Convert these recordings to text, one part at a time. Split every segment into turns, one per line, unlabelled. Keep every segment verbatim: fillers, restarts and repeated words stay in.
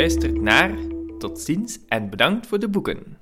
luistert naar Tot ziens en bedankt voor de boeken.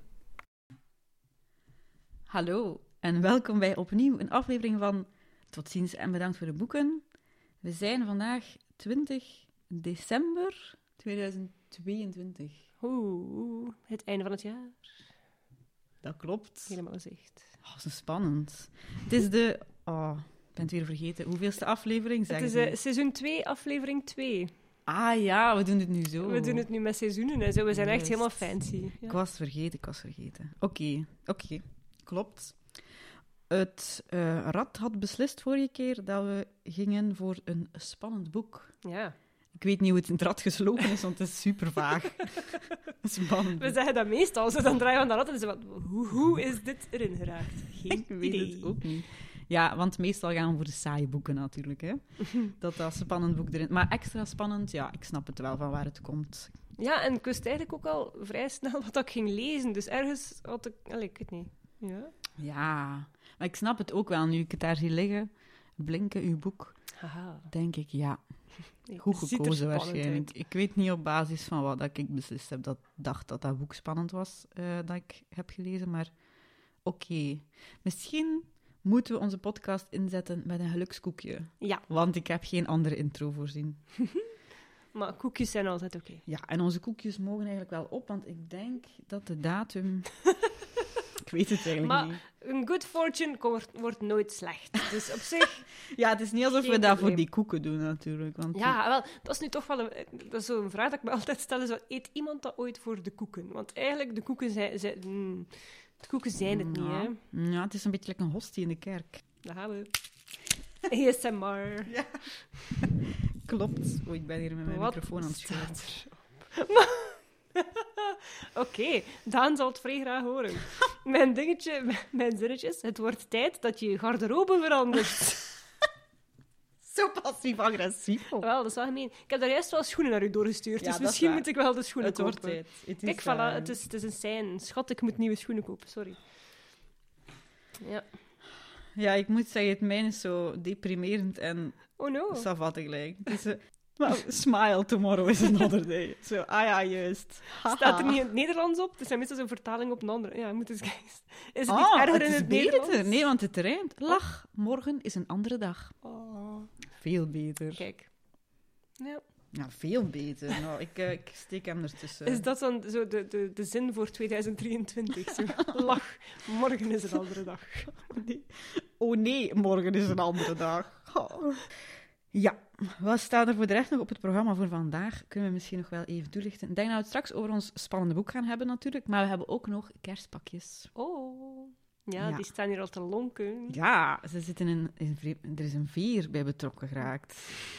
Hallo en welkom bij opnieuw een aflevering van Tot ziens en bedankt voor de boeken. We zijn vandaag twintig december tweeduizend tweeëntwintig.
Oeh, het einde van het jaar.
Dat klopt.
Helemaal gezegd.
Oh, zo spannend. Het is de... Oh, ik ben het weer vergeten. Hoeveelste aflevering? Zeg
Het is uh, seizoen twee, aflevering twee.
Ah ja, we doen het nu zo.
We doen het nu met seizoenen en zo. We zijn
Juist.
echt helemaal fancy. Ja.
Ik was vergeten, ik was vergeten. Oké, okay, oké. Okay. Klopt. Het uh, Rad had beslist vorige keer dat we gingen voor een spannend boek.
Ja.
Ik weet niet hoe het in het rad geslopen is, want het is super vaag. Spannend.
We zeggen dat meestal, zo dan draaien we aan dat rad en ze van, hoe, hoe is dit erin geraakt? Geen
Ik weet
idee.
het ook niet. Ja, want meestal gaan we voor de saaie boeken natuurlijk. Hè. Dat dat spannend boek erin... Maar extra spannend, ja, ik snap het wel van waar het komt.
Ja, en ik wist eigenlijk ook al vrij snel wat ik ging lezen. Dus ergens had ik... Allee, ik weet niet. Ja.
Ja, maar ik snap het ook wel. Nu ik het daar zie liggen, blinken, uw boek,
Haha.
denk ik, ja...
Nee,
Goed
ziet er
gekozen
spannend
waarschijnlijk.
uit.
Ik weet niet op basis van wat dat ik beslist heb dat dacht dat dat boek spannend was, uh, dat ik heb gelezen, maar oké. Okay. Misschien moeten we onze podcast inzetten met een gelukskoekje.
Ja.
Want ik heb geen andere intro voorzien.
Maar koekjes zijn altijd oké. Okay.
Ja, en onze koekjes mogen eigenlijk wel op, want ik denk dat de datum... ik weet het eigenlijk
maar
niet.
Een good fortune wordt, wordt nooit slecht. Dus op zich...
Ja, het is niet alsof
Geen
we dat
probleem.
voor die koeken doen, natuurlijk. Want
Ja, wel, dat is nu toch wel een, dat is zo'n vraag dat ik me altijd stel. Is wat, eet iemand dat ooit voor de koeken? Want eigenlijk, de koeken zijn, zijn, mm, de koeken zijn het niet, hè.
Ja, het is een beetje like een hostie in de kerk.
Daar gaan we. A S M R.
Ja. Klopt. Oh, ik ben hier met mijn
Wat
microfoon aan het
staat
schuiven.
Oké, okay, Daan zal het vrij graag horen. Mijn dingetje, mijn zinnetjes. Het wordt tijd dat je je garderobe verandert.
Zo passief-agressief.
Wel, dat is wel gemeen. Ik heb daar juist wel schoenen naar u doorgestuurd,
Ja,
dus
dat is
misschien
waar.
moet ik wel de schoenen
Het wordt
kopen.
tijd. Het is,
Kijk, voilà,
uh,
het is, het is een sein. Schat, ik moet nieuwe schoenen kopen, sorry. Ja.
Ja, ik moet zeggen, het mijne is zo deprimerend en
Oh no.
savat tegelijk. Het is, uh, well, smile, tomorrow is another day. Zo, ah ja, juist.
Staat er niet in het Nederlands op? Het zijn meestal zo'n vertaling op een andere. Ja, moet eens kijken. Is het
Ah,
niet erger
het
in
is
het
beter.
Nederlands?
Nee, want het rijmt. Lach, morgen is een andere dag.
Oh,
Veel beter.
kijk. Ja.
Ja, veel beter. Nou, ik, uh, ik steek hem ertussen.
Is dat dan zo de, de, de zin voor tweeduizend drieëntwintig? Zo. Lach, morgen is een andere dag.
Nee. Oh nee, morgen is een andere dag. Oh. Ja, wat staat er voor de rest nog op het programma voor vandaag? Kunnen we misschien nog wel even toelichten. Ik denk dat we het straks over ons spannende boek gaan hebben natuurlijk, maar we hebben ook nog kerstpakjes.
Oh. Ja,
Ja.
die staan hier al te lonken.
Ja, ze zitten in, in, er is een veer bij betrokken geraakt.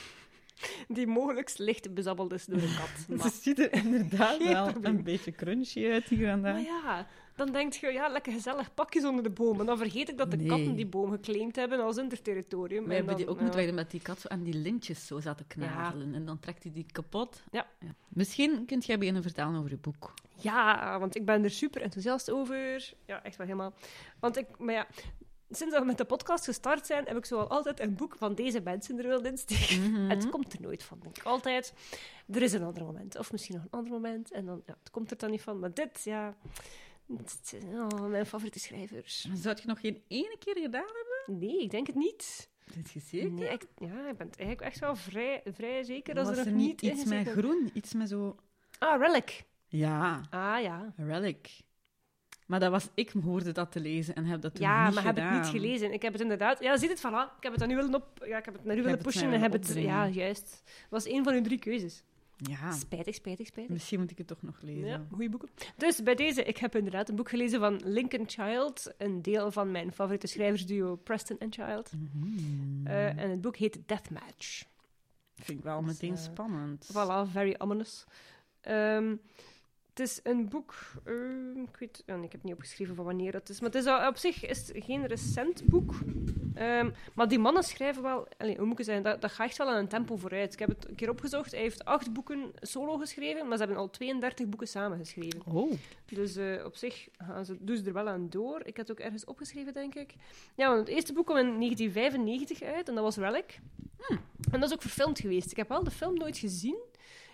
Die mogelijk licht bezabbeld is door een kat.
Ze
Maar,
ziet er inderdaad
Geen
wel
probleem.
een beetje crunchy uit hier en daar.
maar ja, dan denk je, ja, lekker gezellig pakjes onder de boom. En dan vergeet ik dat de
Nee.
katten die boom geclaimd hebben als hun territorium.
We
En
hebben
dan,
die ook
ja.
moeten wij met die kat zo aan die lintjes zo zaten knagelen. En dan trekt hij die kapot.
Ja.
Misschien kunt jij beginnen vertellen over je boek.
Ja, want ik ben er super enthousiast over. Ja, echt wel helemaal. Want ik, maar ja, sinds dat we met de podcast gestart zijn, heb ik zo al altijd een boek van deze mensen er willen insteken.
Mhm.
Het komt er nooit van, denk ik. Altijd, er is een ander moment. Of misschien nog een ander moment. En dan, ja, het komt er dan niet van. Maar dit, ja... dit, oh, mijn favoriete schrijvers.
Zou je nog geen ene keer gedaan hebben?
Nee, ik denk het niet.
Dit je zeker?
Nee, ik, ja, ik ben het eigenlijk echt wel vrij, vrij zeker dat
Was
ze er
er
nog
niet
niet
iets
in
met
zitten.
groen? Iets met zo...
Ah, Relic.
Ja,
Ah, ja.
Relic. Maar dat was... Ik hoorde dat te lezen en heb dat toen
Ja,
niet
maar heb
gedaan.
het niet gelezen. Ik heb het inderdaad... Ja, ziet het, voilà. Ik heb het dan nu willen op... Ja, ik heb het naar u
Ik
willen
heb het
pushen
naar
en heb
willen
het...
opdringen.
Ja, juist. Het was één van uw drie keuzes.
Ja,
Spijtig, spijtig, spijtig.
misschien moet ik het toch nog lezen.
Ja, goede boeken. Dus bij deze, ik heb inderdaad een boek gelezen van Lincoln Child, een deel van mijn favoriete schrijversduo Preston and Child.
Mhm.
Uh, en het boek heet Deathmatch.
Vind ik wel
Dus,
meteen
uh,
spannend.
Voilà, very ominous. Um, het is een boek... Uh, ik weet... Oh, nee, ik heb niet opgeschreven van wanneer het is. Maar het is al, op zich is het geen recent boek. Um, maar die mannen schrijven wel... Allez, hoe moet ik zeggen? Dat, dat gaat echt wel aan een tempo vooruit. Ik heb het een keer opgezocht. Hij heeft acht boeken solo geschreven, maar ze hebben al tweeëndertig boeken samen geschreven.
Oh.
Dus uh, op zich gaan ze, doen ze er wel aan door. Ik heb het ook ergens opgeschreven, denk ik. Ja, want het eerste boek kwam in negentien vijfennegentig uit, en dat was Relic.
Hmm.
En dat is ook verfilmd geweest. Ik heb wel de film nooit gezien.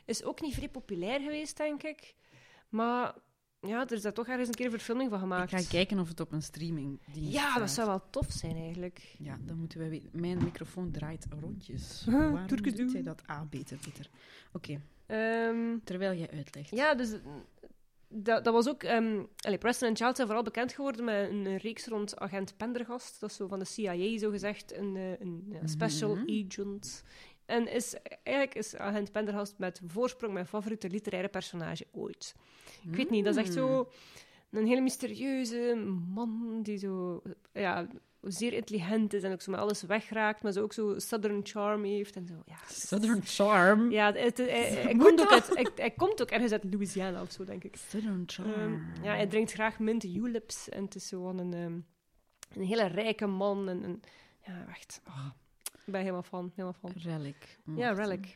is ook niet vrij populair geweest, denk ik. Maar ja, er is daar toch ergens een keer een verfilming van gemaakt.
Ik ga kijken of het op een streaming
Ja, dat zou wel tof zijn, eigenlijk.
Ja, dan moeten we weten. Mijn microfoon draait rondjes.
Huh,
Waarom
toerkedoe.
doet hij dat? Ah, beter, beter. Oké,
Ehm,
terwijl jij uitlegt.
ja, dus dat, dat was ook... ehm allee, Preston en Child zijn vooral bekend geworden met een, een reeks rond agent Pendergast. Dat is zo van de C I A, zogezegd, een, eh, een ja, special
Mhm.
agent. En is, eigenlijk is agent Pendergast met voorsprong mijn favoriete literaire personage ooit. Ik weet niet, dat is echt zo een hele mysterieuze man die zo ja, zeer intelligent is en ook zo met alles wegraakt, maar zo ook zo Southern charm heeft en zo. Ja,
Southern Charm.
ja het, het- hij, hij,
Moet
komt ook
dat?
uit, hij, hij komt ook ergens uit Louisiana of zo, denk ik.
Southern Charm.
Ehm, ja, hij drinkt graag mint juleps en het is zo een, ehm, een hele rijke man. En, en, ja, echt. Oh, ik ben helemaal fan, helemaal fan.
Relic.
Ja, Relic.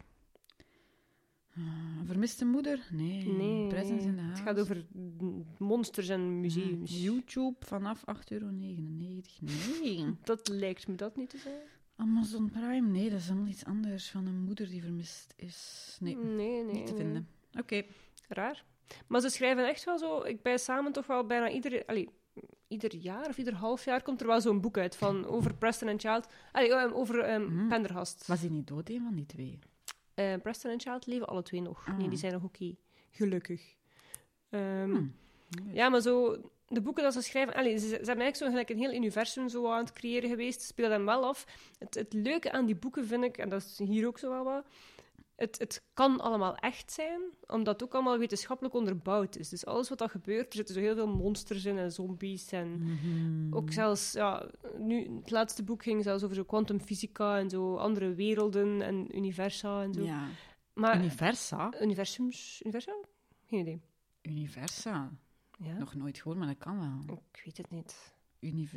Ah, vermiste moeder? Nee.
Nee,
Presence in the
het
House.
gaat over monsters en museums.
Hmm, YouTube vanaf acht euro negenennegentig. Nee.
Dat lijkt me dat niet te zijn.
Amazon Prime? Nee, dat is allemaal iets anders. Van een moeder die vermist is. Nee,
Nee, nee,
niet te
nee.
vinden. Oké.
Raar. Maar ze schrijven echt wel zo... Ik bij samen toch wel bijna ieder... Allee, ieder jaar of ieder half jaar komt er wel zo'n boek uit van over Preston en Child. Allee, eh, over ehm
Hmm.
Pendergast.
Was hij niet dood, een van die twee?
Eh, Preston en Child leven alle twee nog.
Ah.
Nee, die zijn nog oké. Gelukkig. Ehm,
Hmm.
Ja, maar zo... De boeken dat ze schrijven... Allee, ze, ze hebben eigenlijk zo gelijk een heel universum zo aan het creëren geweest. Ze spelen hem wel af. Het, het leuke aan die boeken vind ik, en dat is hier ook zo wel wat... Het, het kan allemaal echt zijn, omdat het ook allemaal wetenschappelijk onderbouwd is. Dus alles wat er gebeurt, er zitten zo heel veel monsters in en zombies en...
Mhm.
Ook zelfs, ja, nu, het laatste boek ging zelfs over zo kwantumfysica en zo andere werelden en universa en zo.
Ja.
Maar
Universa?
universums, universa? Geen idee.
Universa?
Ja?
Nog nooit gehoord, maar dat kan wel.
Ik weet het niet.
Unive...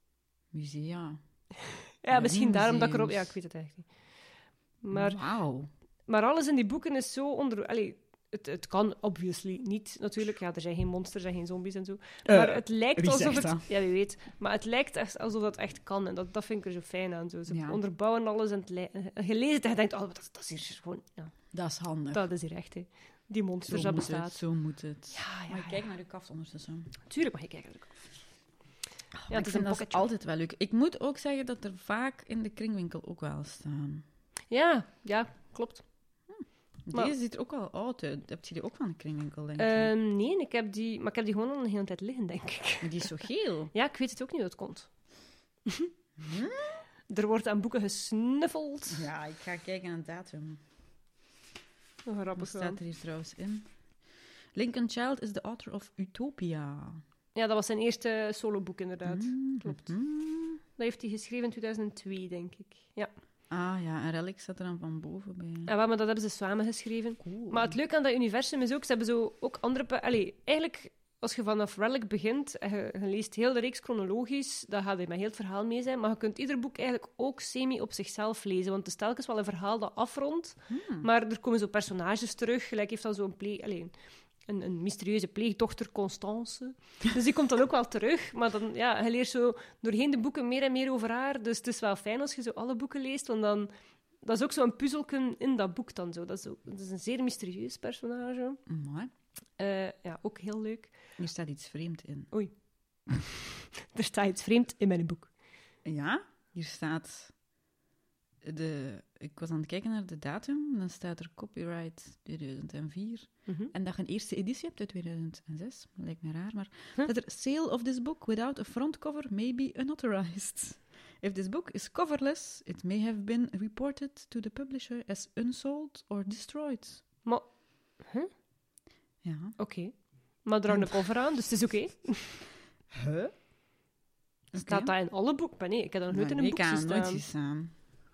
Musea.
Ja, misschien
Museums.
daarom dat ik erop... Ja, ik weet het echt niet. Maar,
Wauw.
maar alles in die boeken is zo onder... Allee, het, het kan obviously niet, natuurlijk. Ja, er zijn geen monsters en geen zombies en zo. Maar het lijkt
Eh, wie
alsof
zegt
het...
dat?
Ja, wie weet. Maar het lijkt echt alsof dat echt kan. En dat, dat vind ik er zo fijn aan. Zo. Ze
Ja.
onderbouwen alles en het lij- je leest het en je denkt... Oh, dat, dat is hier gewoon... Ja,
Dat is handig.
dat is hier echt, hè. Die monsters,
zo
dat
moet
bestaat.
het, zo moet het.
Ja, ja,
Maar
ja.
kijk naar de kaft ondertussen.
Tuurlijk mag je kijken naar de kaf.
Ja,
het
ik
is
vind
een
dat
pocketje.
altijd wel leuk. Ik moet ook zeggen dat er vaak in de kringwinkel ook wel staan.
Ja, ja, klopt. Maar-
Deze ziet er ook wel oud uit. Heb je die ook van de kringwinkel, denk ik?
Ehm, nee, ik heb die, maar ik heb die gewoon al een hele tijd liggen, denk ik.
Maar die is zo geel.
Ja, ik weet het ook niet hoe het komt.
Hm?
Er wordt aan boeken gesnuffeld.
Ja, ik ga kijken naar de datum.
Oh,
Wat
grappig wel.
staat er hier trouwens in? Lincoln Child is the author of Utopia.
Ja, dat was zijn eerste soloboek, inderdaad.
Mm,
klopt.
mm.
Dat heeft hij geschreven in tweeduizend twee, denk ik. Ja,
Ah ja, en Relic staat er dan van boven bij.
en wel, maar dat hebben ze samen geschreven.
Cool.
Maar het leuke aan dat universum is ook, ze hebben zo ook andere... pe- Allee, eigenlijk, als je vanaf Relic begint en je, je leest heel de reeks chronologisch, dan gaat je met heel het verhaal mee zijn. Maar je kunt ieder boek eigenlijk ook semi op zichzelf lezen, want het is telkens wel een verhaal dat afrondt.
Hmm.
Maar er komen zo personages terug. Gelijk heeft dan zo'n pleeg... Allee, een, een mysterieuze pleegdochter, Constance. Dus die komt dan ook wel terug. Maar dan, ja, je leert zo doorheen de boeken meer en meer over haar. Dus het is wel fijn als je zo alle boeken leest, want dan... Dat is ook zo'n puzzelken in dat boek dan zo. Dat is, zo, dat is een zeer mysterieus personage.
Mooi.
Eh, ja, ook heel leuk.
Hier staat iets vreemd in.
Oei. Er staat iets vreemd in mijn boek.
Ja, hier staat... De, ik was aan het kijken naar de datum. Dan staat er copyright tweeduizend vier.
Mhm.
En dat je een eerste editie hebt uit tweeduizend zes. Dat lijkt me raar, maar...
Huh?
Dat er sale of this book without a front cover may be unauthorized. If this book is coverless, it may have been reported to the publisher as unsold or destroyed.
Maar, huh?
Ja.
Oké. Maar er hangt een cover aan, dus het is oké.
Huh?
Staat dat in alle boeken? Maar nee, ik heb dat nog nooit in een
ik
boek
kan
gezien
nooit
staan.
zien staan.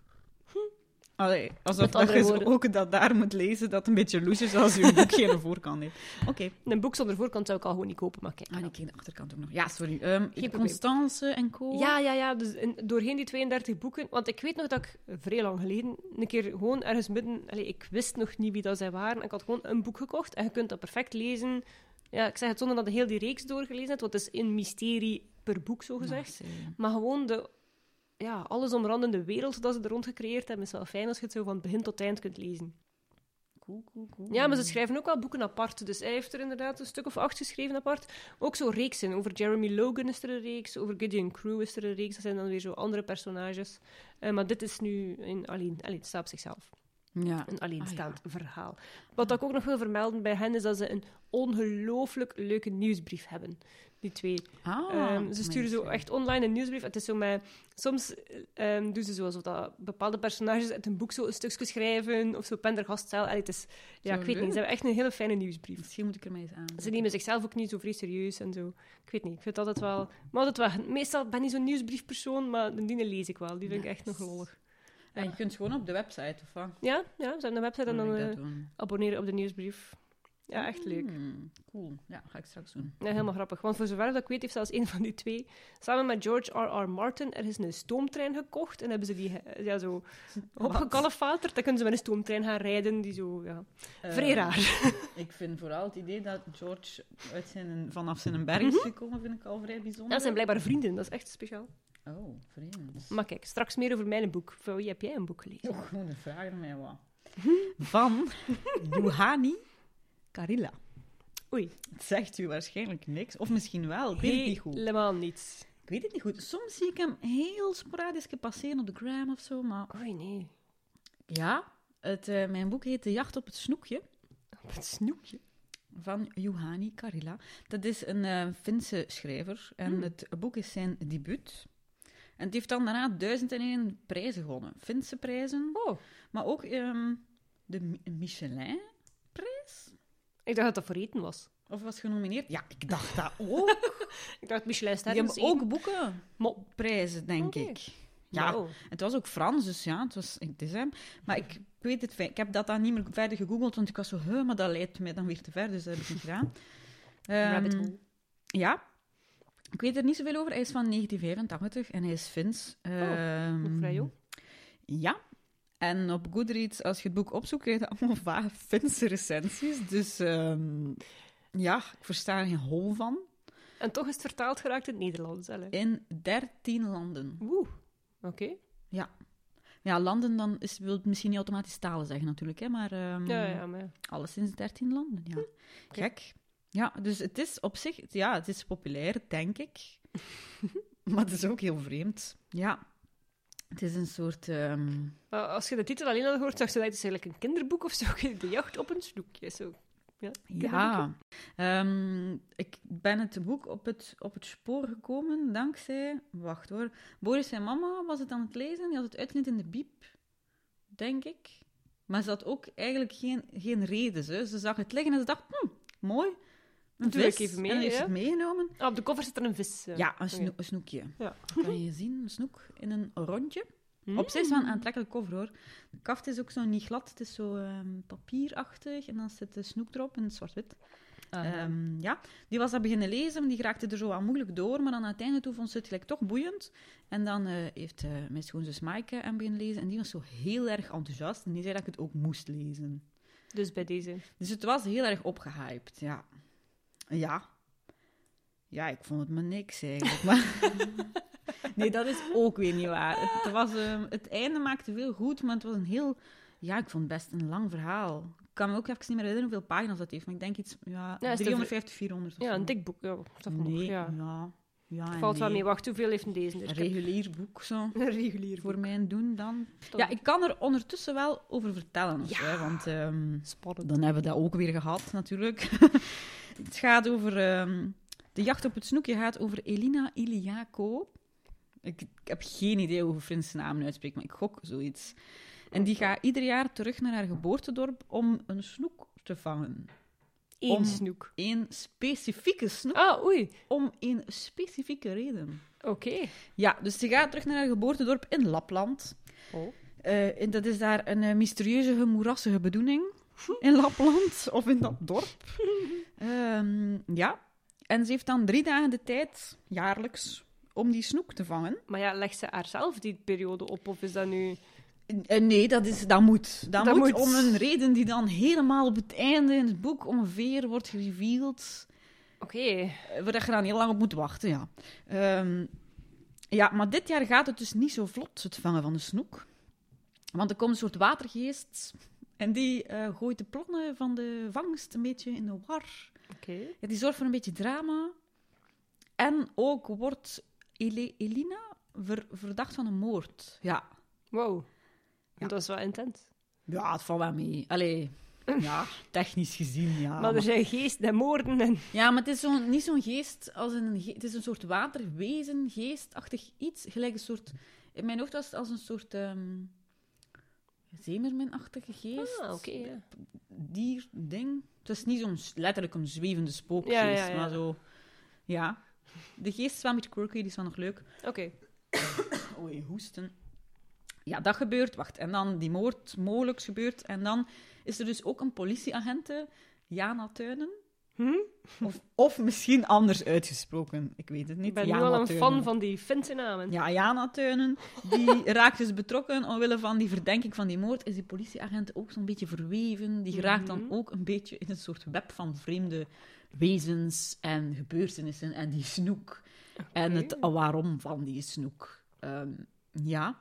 Allee, alsof
Met
dat
andere
je zo
woorden.
ook dat daar moet lezen, dat een beetje loes is als je boek geen voorkant heeft. Oké.
Een boek zonder voorkant zou ik al gewoon niet kopen, maar kijk.
Ah, en ik kreeg de achterkant ook nog. Ja, sorry. Ehm
probleem.
Constance en co.
Ja, ja, ja. Dus in, doorheen die tweeëndertig boeken... Want ik weet nog dat ik vrij lang geleden een keer gewoon ergens midden... Allee, ik wist nog niet wie dat zij waren. Ik had gewoon een boek gekocht en je kunt dat perfect lezen. Ja, ik zeg het zonder dat je heel die reeks doorgelezen hebt, want het is een mysterie per boek, zo gezegd.
Ja, zie.
Maar gewoon de... Ja, alles omrandende wereld dat ze er rond gecreëerd hebben, is wel fijn als je het zo van begin tot eind kunt lezen.
cool, cool, cool.
Ja, maar ze schrijven ook wel boeken apart. Dus hij heeft er inderdaad een stuk of acht geschreven apart. Ook zo reeksen. Over Jeremy Logan is er een reeks. Over Gideon Crew is er een reeks. Dat zijn dan weer zo andere personages. Uh, maar dit is nu een alleen, alleen, het staat op zichzelf.
Ja.
Een alleenstaand
Ah, ja.
verhaal. Wat ik ook nog wil vermelden bij hen is dat ze een ongelooflijk leuke nieuwsbrief hebben. Die twee.
Ah,
Um, ze sturen zo
mensen.
echt online een nieuwsbrief. Het is zo met... Soms um, doen ze zo alsof dat bepaalde personages uit een boek zo een stukje schrijven, of zo pendergaststijl. Allee, het is... Ja,
Zo
ik weet
leuk.
niet. Ze hebben echt een hele fijne nieuwsbrief.
Misschien moet ik ermee eens aan.
Ze nemen zichzelf ook niet zo vrij serieus en zo. Ik weet niet. Ik vind het altijd wel... Maar altijd wel... Meestal ben ik niet zo'n nieuwsbriefpersoon, maar die lees ik wel. Die vind ik echt nog lollig.
En je kunt gewoon op de website, of wat?
Ja, ja, ze hebben een website en dan
Wil ik
uh,
dat doen?
abonneren op de nieuwsbrief. Ja, echt leuk.
Hmm, cool. Ja, ga ik straks doen.
Ja, helemaal grappig. Want voor zover dat ik weet, heeft zelfs een van die twee samen met George R R. Martin ergens een stoomtrein gekocht. En hebben ze die uh, ja, zo opgekalefaterd. Dan kunnen ze met een stoomtrein gaan rijden. Die zo, ja...
Uh,
Vrij raar.
Ik vind vooral het idee dat George uit zijn, vanaf zijn berg is gekomen, vind ik al vrij bijzonder.
Dat zijn blijkbaar vrienden. Dat is echt speciaal.
Oh, vreemd.
Maar kijk, straks meer over mijn boek. Voor wie heb jij een boek gelezen?
Oh, gewoon de vraag aan mij wat. Van Juhani Karila.
Oei.
Het zegt u waarschijnlijk niks. Of misschien wel, ik weet het niet goed.
Helemaal niets.
Ik weet het niet goed. Soms zie ik hem heel sporadisch passeren op de gram of zo, maar...
Oei, nee.
Ja, het, uh, mijn boek heet De Jacht op het Snoekje.
Op het snoekje?
Van Juhani Karila. Dat is een uh, Finse schrijver. En
Hmm.
het boek is zijn debuut. En het heeft dan daarna duizend en één prijzen gewonnen. Finse prijzen.
Oh.
Maar ook um, de Mi- Michelin-prijs.
Ik dacht dat dat voor eten was.
Of was genomineerd? Ja, ik dacht dat ook.
Ik dacht Michelin
Die
sterren.
hebben ook boeken.
Mo-
Prijzen, denk
Oké.
ik. Ja,
Wow.
het was ook Frans, dus ja, het was het is hem. Maar ik weet het fijn. Ik heb dat dan niet meer verder gegoogeld, want ik was zo, huh, maar dat leidt mij dan weer te ver, dus dat heb ik niet gedaan.
Rabbit
Ehm,
hole.
ja. Ik weet er niet zoveel over. Hij is van negentien vijfentachtig en hij is Fins. Ehm,
nog vrij jong.
Ja. En op Goodreads, als je het boek opzoekt, krijg je allemaal vage Finse recensies. Dus ehm, ja, ik versta er geen hol van.
En toch is het vertaald geraakt in het Nederlands. Hè?
In dertien landen.
Oeh. Oké.
Ja, landen dan is, wil het misschien niet automatisch talen zeggen natuurlijk, hè, maar ehm
Ja, ja, maar...
alleszins dertien landen, ja. Gek. Ja, dus het is op zich, ja, het is populair, denk ik. Maar het is ook heel vreemd. Ja. Het is een soort... ehm,
Maar als je de titel alleen al hoort, dacht je dat het is eigenlijk een kinderboek of zo. De jacht op een snoekje. Zo. Ja.
Ja, Ehm, ik ben het boek op het, op het spoor gekomen dankzij... Wacht hoor. Boris en mama was het aan het lezen. Die had het uitgeleend in de biep, denk ik. Maar ze had ook eigenlijk geen, geen reden. Ze. ze zag het liggen en ze dacht, hm, mooi. Een
Doe
vis.
ik even mee,
en dan heeft ze
ja.
het meegenomen.
Ah, op de cover zit er een vis. eh.
Ja, een,
Oké.
snoe- een snoekje.
Ja.
Kan je zien, een snoek in een rondje.
Mm.
Op zich is wel een aantrekkelijk cover, hoor. De kaft is ook zo niet glad, het is zo ehm, papierachtig. En dan zit de snoek erop in zwart-wit.
Aha.
Ehm, ja, die was dat beginnen lezen, die raakte er zo wat moeilijk door, maar dan uiteindelijk toe vond ze het gelijk toch boeiend. En dan eh, heeft uh, mijn schoonzus Maaike hem beginnen lezen en die was zo heel erg enthousiast en die zei dat ik het ook moest lezen.
Dus bij deze.
Dus het was heel erg opgehyped, ja. Ja. Ja, ik vond het maar niks eigenlijk, maar... Nee, dat is ook weer niet waar. Het, was, ehm, het einde maakte veel goed, maar het was een heel... Ja, ik vond het best een lang verhaal. Ik kan me ook even niet meer herinneren hoeveel pagina's dat heeft, maar ik denk iets... Ja,
Ja, is het
driehonderdvijftig, vierhonderd of
Ja,
zo.
een dik boek. Ja, dat
Nee,
nog,
ja.
ja.
ja, en
Valt wel
nee.
mee. Wacht, hoeveel heeft een deze?
Een
Ik heb
regulier boek, zo.
een regulier
Voor mijn doen dan.
boek.
Ja, ik kan er ondertussen wel over vertellen. of
Ja.
zo, hè, want ehm,
Spannend.
dan hebben we dat ook weer gehad, natuurlijk. Het gaat over... ehm, de jacht op het snoekje gaat over Elina Iliako. Ik, ik heb geen idee hoe Finse namen uitspreekt, maar ik gok zoiets. En die gaat ieder jaar terug naar haar geboortedorp om een snoek te vangen.
Eén
om-
snoek.
Een specifieke snoek,
Ah, oei.
om een specifieke reden.
Oké.
Ja, dus ze gaat terug naar haar geboortedorp in Lapland.
Oh.
Eh, en dat is daar een eh, mysterieuze, moerassige bedoeling in Lapland, of in dat dorp. Ehm, ja, en ze heeft dan drie dagen de tijd, jaarlijks, om die snoek te vangen.
Maar ja, legt ze haarzelf die periode op, of is dat nu...
Eh, nee, dat, is, dat moet. Dat,
Dat
moet,
moet.
om een reden die dan helemaal op het einde in het boek ongeveer wordt gereveeld.
Oké.
eh, Waar je dan heel lang op moet wachten, ja. Ehm, ja, maar dit jaar gaat het dus niet zo vlot, het vangen van de snoek. Want er komt een soort watergeest En die uh, gooit de plannen van de vangst een beetje in de war.
Okay.
Ja, die zorgt voor een beetje drama. En ook wordt Ele- Elina ver- verdacht van een moord. Ja.
Wow.
Ja.
Dat is wel intens.
Ja, het valt wel mee. Allee, ja, technisch gezien, ja.
Maar er zijn geesten en moorden en...
Ja, maar het is zo, niet zo'n geest als een... Ge- het is een soort waterwezen, geestachtig iets. Gelijk een soort... In mijn hoofd was het als een soort... Um, zeemerminachtige geest.
Ah, oké, okay, ja.
Dier, ding. Het is niet zo'n letterlijk een zwevende spookgeest,
ja, ja, ja.
maar zo... Ja. De geest is wel een beetje quirky, die is wel nog leuk.
Oké. Okay.
Oei, hoesten. Ja, dat gebeurt. Wacht, en dan die moord mogelijk gebeurt. En dan is er dus ook een politieagente, Jana Tuinen.
Hm?
Of, of misschien anders uitgesproken. Ik weet het niet.
Ik ben
Jana
nu al een
Tuinen.
fan van die Finse namen.
Ja, Jana Tuinen. Die raakt dus betrokken omwille van die verdenking van die moord. Is die politieagent ook zo'n beetje verweven. Die raakt dan ook een beetje in een soort web van vreemde wezens en gebeurtenissen. En die snoek. Okay. En het waarom van die snoek. Um, ja...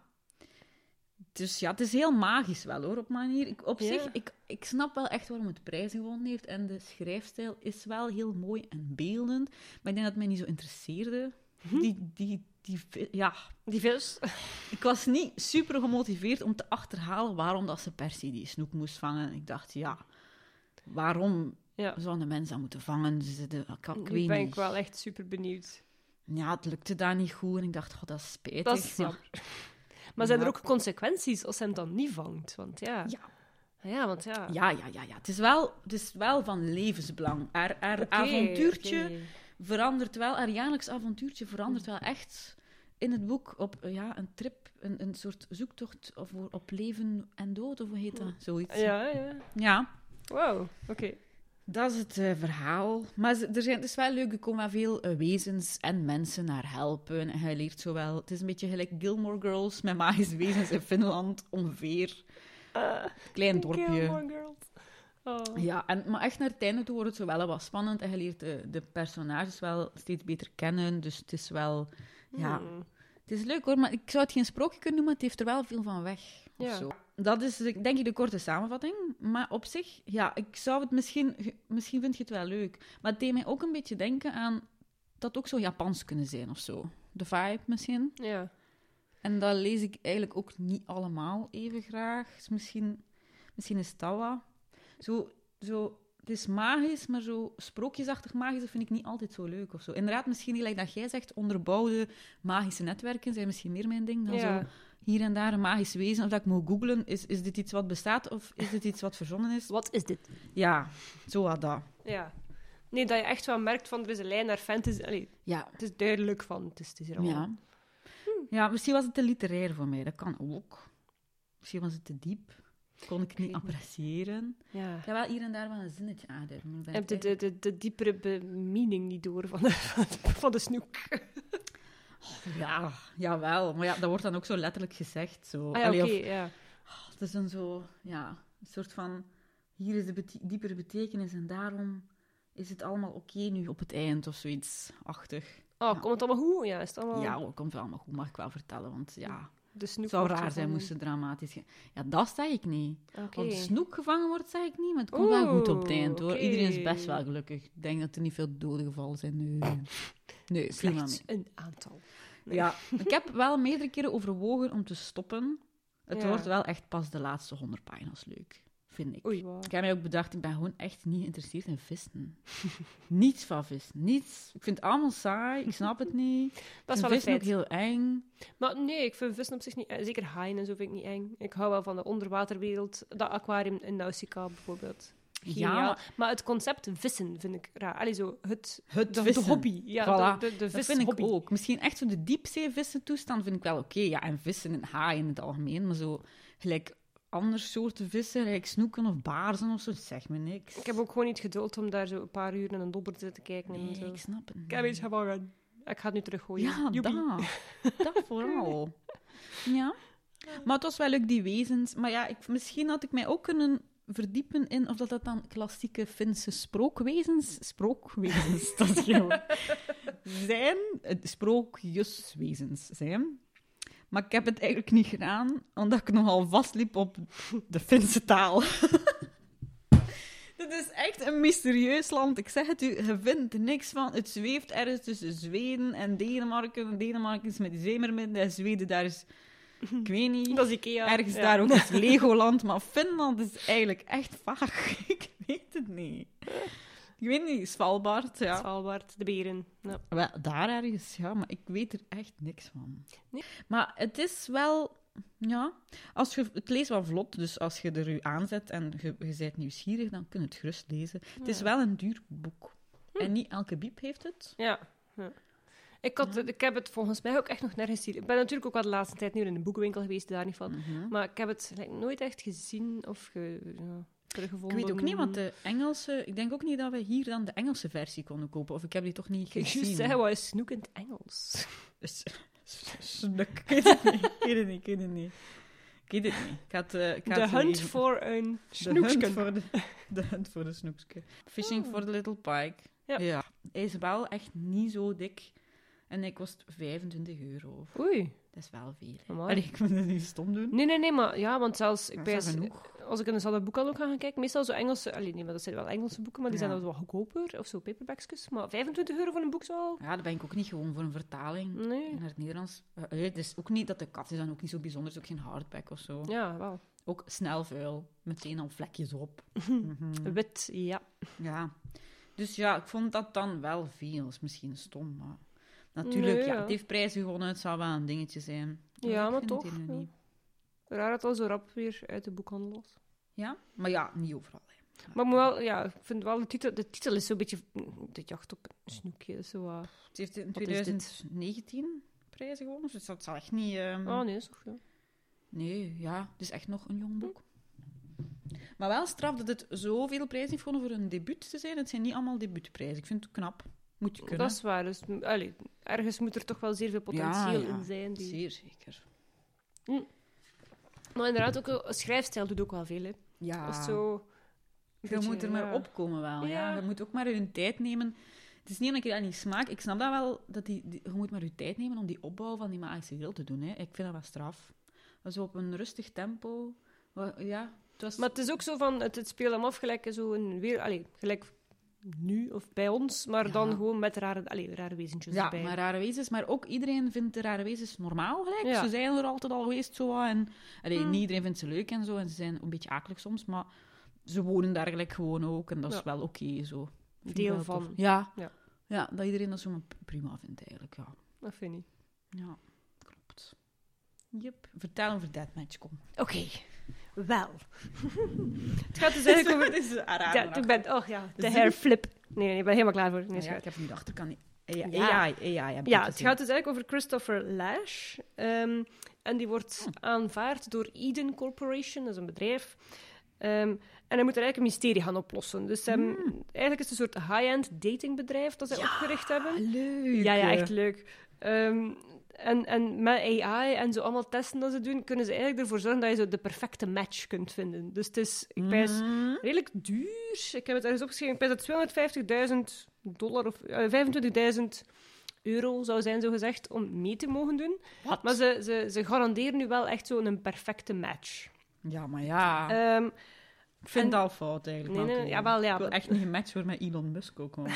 Dus ja, het is heel magisch wel, hoor, op manier. Ik, op ja. zich, ik, ik snap wel echt waarom het prijzen gewonnen heeft. En de schrijfstijl is wel heel mooi en beeldend. Maar ik denk dat het mij niet zo interesseerde. Hm? Die, die, die, ja.
Die vis.
Ik was niet super gemotiveerd om te achterhalen waarom dat ze per se die snoek moest vangen. Ik dacht, ja, waarom ja. zou een mens dat moeten vangen? Dus de, ik, ik
nu
weet
ben
niet.
ik wel echt super benieuwd.
Ja, het lukte daar niet goed. En ik dacht, oh, dat is spijtig.
Dat is jammer. Maar zijn er ook consequenties als hij hem dan niet vangt? Want ja...
Ja.
Ja, want ja...
Ja, ja, ja, ja. Het is wel, het is wel van levensbelang. Haar, haar okay, avontuurtje okay. verandert wel... Haar jaarlijks avontuurtje verandert wel echt in het boek op ja, een trip, een, een soort zoektocht of op leven en dood, of hoe heet dat? Zoiets.
Ja, ja.
Ja.
Wow, oké. Okay.
Dat is het uh, verhaal. Maar er zijn, het is wel leuk, er komen wel veel uh, wezens en mensen naar helpen. En je leert zo wel... Het is een beetje gelijk Gilmore Girls met magische wezens in Finland, ongeveer. Uh, Klein dorpje.
Gilmore Girls. Oh.
Ja, en, maar echt naar het einde toe wordt het zo wel wat spannend. En je leert de, de personages wel steeds beter kennen. Dus het is wel... Ja, hmm. Het is leuk hoor, maar ik zou het geen sprookje kunnen noemen. Het heeft er wel veel van weg.
Ja.
Zo. Dat is denk ik de korte samenvatting. Maar op zich, ja, ik zou het misschien... Misschien vind je het wel leuk. Maar het deed mij ook een beetje denken aan... Dat ook zo Japans kunnen zijn of zo. De vibe misschien.
Ja.
En dat lees ik eigenlijk ook niet allemaal even graag. Dus misschien, misschien is dat wat. Zo, zo, het is magisch, maar zo sprookjesachtig magisch, dat vind ik niet altijd zo leuk of zo. Inderdaad, misschien gelijk dat jij zegt, onderbouwde magische netwerken zijn misschien meer mijn ding dan ja. zo hier en daar een magisch wezen. Of dat ik moet googlen, is, is dit iets wat bestaat of is dit iets wat verzonnen is?
Wat is dit?
Ja, zo had dat.
Ja. Nee, dat je echt wel merkt van, er is een lijn naar fantasy. Allee,
ja.
Het is duidelijk van, het is, het is er allemaal.
Ja. Hm. ja, misschien was het te literair voor mij, dat kan ook. Misschien was het te diep. Kon ik het niet appreciëren.
Ja.
Ik heb wel hier en daar wel een zinnetje aanduiden.
Je hebt de, de, de, de diepere be- meaning niet door van de, van de snoek.
Oh, ja, jawel. Maar ja, dat wordt dan ook zo letterlijk gezegd. Zo.
Ah, ja, oké, okay, ja.
Oh, het is dan zo, ja, een soort van... Hier is de bete- diepere betekenis en daarom is het allemaal oké okay nu op het eind of zoiets achtig.
Oh,
ja.
komt het allemaal goed? Ja, is het allemaal...
Ja, het komt wel allemaal goed, mag ik wel vertellen. Want ja,
de snoek
het zou raar
gevangen.
zijn moest het dramatisch... Ge- ja, dat zeg ik niet.
Okay.
Want de snoek gevangen wordt, zeg ik niet. Maar het komt
Oeh,
wel goed op het eind, hoor.
okay.
Iedereen is best wel gelukkig. Ik denk dat er niet veel doden gevallen zijn. Nee, nee
slechts een aantal. Nee.
Ja, ik heb wel meerdere keren overwogen om te stoppen. Het
ja.
wordt wel echt pas de laatste honderd pagina's leuk. Vind ik.
Oei, wow.
Ik heb mij ook bedacht, ik ben gewoon echt niet geïnteresseerd in vissen. Niets van vissen. Niets. Ik vind het allemaal saai. Ik snap het niet.
Dat is
ik
wel
vind vissen ook heel eng.
Maar nee, ik vind vissen op zich niet eng. Zeker haaien en zo vind ik niet eng. Ik hou wel van de onderwaterwereld. Dat aquarium in Nausicaa bijvoorbeeld. Geniaal. Ja. Maar het concept vissen vind ik raar. Allee, zo het,
het
de,
vissen.
de hobby. Ja,
voilà.
de, de, de vis
dat vind
hobby.
ik ook. Misschien echt zo de diepzeevissen toestand vind ik wel oké. Okay. Ja, en vissen en haaien in het algemeen. Maar zo gelijk andere soorten vissen, gelijk snoeken of baarzen of zo, zeg me niks.
Ik heb ook gewoon niet geduld om daar zo een paar uur naar een dobber te zitten kijken.
Nee,
en zo.
ik snap het niet.
Ik heb iets gevangen. Ik ga het nu teruggooien.
Ja,
Joepie.
dat. Dat vooral. Ja. Maar het was wel leuk, die wezens. Maar ja, ik, misschien had ik mij ook kunnen verdiepen in of dat, dat dan klassieke Finse sprookwezens... Sprookwezens, dat is heel... zijn. Sprookjeswezens zijn. Maar ik heb het eigenlijk niet gedaan, omdat ik nogal vastliep op de Finse taal. Het is echt een mysterieus land. Ik zeg het u, je vindt er niks van. Het zweeft ergens tussen Zweden en Denemarken. Denemarken is met die zeemermin. En Zweden, daar is... Ik weet niet.
Dat is Ikea.
Ergens
Ja.
daar ook is Legoland. Maar Finland is eigenlijk echt vaag. Ik weet het niet. Ik weet niet. Svalbard, ja.
Svalbard, de beren. Ja.
Wel, daar ergens, ja. Maar ik weet er echt niks van.
Nee?
Maar het is wel... Ja, als je, het leest wel vlot, dus als je er je aanzet en je, je bent nieuwsgierig, dan kun je het gerust lezen. Het is
Ja.
wel een duur boek.
Hm.
En niet elke biep heeft het.
Ja. ja. Ik, had,
Ja.
ik heb het volgens mij ook echt nog nergens gezien. Ik ben natuurlijk ook wel de laatste tijd nu in een boekenwinkel geweest, daar niet van.
Mhm.
Maar ik heb het like, nooit echt gezien of ge, ja, teruggevonden.
Ik weet ook niet, want de Engelse... Ik denk ook niet dat we hier dan de Engelse versie konden kopen. Of ik heb die toch niet
Ik juist
gezien.
zeggen, wat is snoek in het Engels?
Dus- Snuk. Ik weet het niet. Ik weet het niet. Ik weet het niet. Ik weet het niet. Ik had, eh, ik had
De
zo
hunt
even-
voor een
De hunt
snoeksken.
voor de, de hunt voor de snoekske. Fishing
Oh.
for the little pike.
Ja.
Hij is wel echt niet zo dik. En hij kost vijfentwintig euro.
Oei.
Dat is wel veel.
Amai.
Allee, ik moet het niet stom doen.
Nee, nee, nee, maar ja, want zelfs, ik
Dat is
pijs,
wel genoeg.
als ik in een boekhandel ga gaan kijken, meestal zo Engelse, allee, nee, maar dat zijn wel Engelse boeken, maar die
Ja.
zijn dan wat goedkoper, of zo paperbacksjes, maar vijfentwintig euro voor een boek zo.
Ja, dat ben ik ook niet gewoon voor een vertaling
Nee.
naar het Nederlands. Uh, het is ook niet dat de kat is dan ook niet zo bijzonder. Het is ook geen hardback of zo.
Ja, wel.
Ook snel vuil. Meteen al vlekjes op. Mhm.
Wit, ja.
Ja. Dus ja, ik vond dat dan wel veel. Dat is misschien stom, maar... Natuurlijk,
Nee,
ja,
ja.
het heeft prijzen gewonnen. Het zou wel een dingetje zijn.
Ja,
ik
maar
vind
toch,
het hier nu
ja.
niet.
Raar dat het al zo rap weer uit de boekhandel was.
Ja? Maar ja, niet overal. Hè.
Maar ik moet wel, ja, ik vind wel de titel, de titel is zo'n beetje de jacht op een snoekje. Zo, uh,
Het heeft in
Wat is
twintig negentien prijzen gewonnen, dus dat zal echt niet... ehm,
oh nee, dat is toch ja.
Nee, ja, het is echt nog een jong boek. Maar wel straf dat het zoveel prijzen heeft gewonnen voor een debuut te zijn. Het zijn niet allemaal debuutprijzen. Ik vind het knap. Moet je kunnen.
Dat is waar. Dus, allee, ergens moet er toch wel zeer veel potentieel
Ja, ja.
in zijn. Die...
Zeer zeker.
Maar inderdaad, ook een schrijfstijl doet ook wel veel. Hè.
Ja,
Dat is zo... een
je
beetje,
moet er maar
ja.
opkomen wel. Ja.
Ja.
Je moet ook maar je tijd nemen. Het is niet omdat ik dat niet smaak. Ik snap dat wel. Dat die, die- je moet maar je tijd nemen om die opbouw van die magische wereld te doen. Hè. Ik vind dat wel straf. Zo op een rustig tempo. Wa- Ja, het was...
Maar het is ook zo van, het, het speelt hem af gelijk zo een weer, allee, gelijk nu of bij ons, maar
Ja.
dan gewoon met rare, allee, rare wezentjes
Ja,
erbij.
maar rare wezens. Maar ook iedereen vindt de rare wezens normaal gelijk.
Ja.
Ze zijn er altijd al geweest zo wat. En, allee,
Hmm.
niet iedereen vindt ze leuk en zo. En ze zijn een beetje akelig soms. Maar ze wonen daar gelijk gewoon ook. En dat is
Ja.
wel oké zo. Vind
Deel
ik wel
van.
tof. Ja.
Ja.
ja, dat iedereen dat zo maar prima vindt eigenlijk. Ja,
Dat vind ik.
ja klopt. Yep. Vertel over Deathmatch, kom.
Oké, wel. Het gaat dus eigenlijk over...
Dit is
Ja, ik ben, oh ja, de
Zie-
hairflip. Nee, nee, ik ben helemaal klaar voor. Nee,
Ja,
is
ja,
goed.
ik heb nu de achterkant niet. Ja,
Ja.
A I, A I heb ik
Ja, het
gezien.
gaat dus eigenlijk over Christopher Lash. Ehm, en die wordt
Oh.
aanvaard door Eden Corporation, dat is een bedrijf. Ehm, en hij moet er eigenlijk een mysterie gaan oplossen. Dus ehm,
Hmm.
eigenlijk is het een soort high-end datingbedrijf dat zij
Ja,
opgericht hebben.
leuk.
Ja, ja, echt leuk. Ehm, en, en met A I en zo allemaal testen dat ze doen, kunnen ze eigenlijk ervoor zorgen dat je zo de perfecte match kunt vinden. Dus het is, ik pijs,
Mm.
redelijk duur. Ik heb het ergens opgeschreven. Ik pijs dat het tweehonderdvijftigduizend dollar of eh, vijfentwintigduizend euro zou zijn, zo gezegd, om mee te mogen doen.
Wat?
Maar ze, ze, ze garanderen nu wel echt zo'n perfecte match.
Ja, maar ja.
Ehm,
ik vind
en-
het al fout eigenlijk.
Nee,
maar
nee,
oké.
jawel, ja,
Ik wil
maar-
echt niet gematcht worden met Elon Musk ook. gewoon.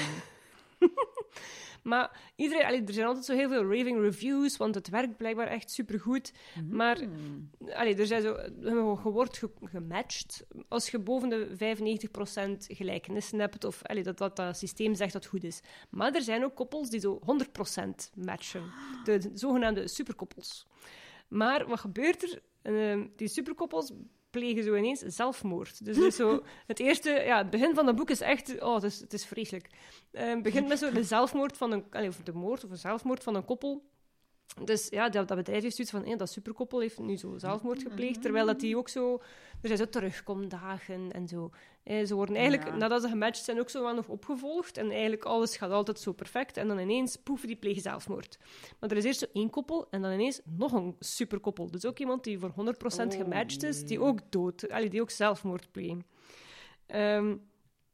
maar iedereen, allee, er zijn altijd zo heel veel raving reviews, want het werkt blijkbaar echt supergoed. Maar
Hmm.
allee, er zijn zo, je wordt ge- gematcht als je boven de vijfennegentig procent gelijkenissen hebt, of allee, dat, dat dat systeem zegt dat het goed is. Maar er zijn ook koppels die zo honderd procent matchen. De, de zogenaamde superkoppels. Maar wat gebeurt er? Ehm, die superkoppels plegen zo ineens zelfmoord. Dus, dus zo, het eerste, ja, het begin van dat boek is echt, oh, het is, het is vreselijk. Ehm, Het begint met zo de zelfmoord van een, allee, of de moord of een zelfmoord van een koppel. Dus ja, dat, dat bedrijf heeft zoiets van, hé, dat superkoppel heeft nu zo zelfmoord gepleegd, terwijl dat die ook zo, er zijn zo terugkomdagen en zo. Eh, ze worden eigenlijk,
Ja.
nadat ze gematcht zijn, ook zo wel nog opgevolgd en eigenlijk alles gaat altijd zo perfect en dan ineens, poef, die plegen zelfmoord. Maar er is eerst zo één koppel en dan ineens nog een superkoppel. Dus ook iemand die voor honderd procent
Oh,
gematcht is, die
nee.
ook dood, allee, die ook zelfmoord plegen. Ehm,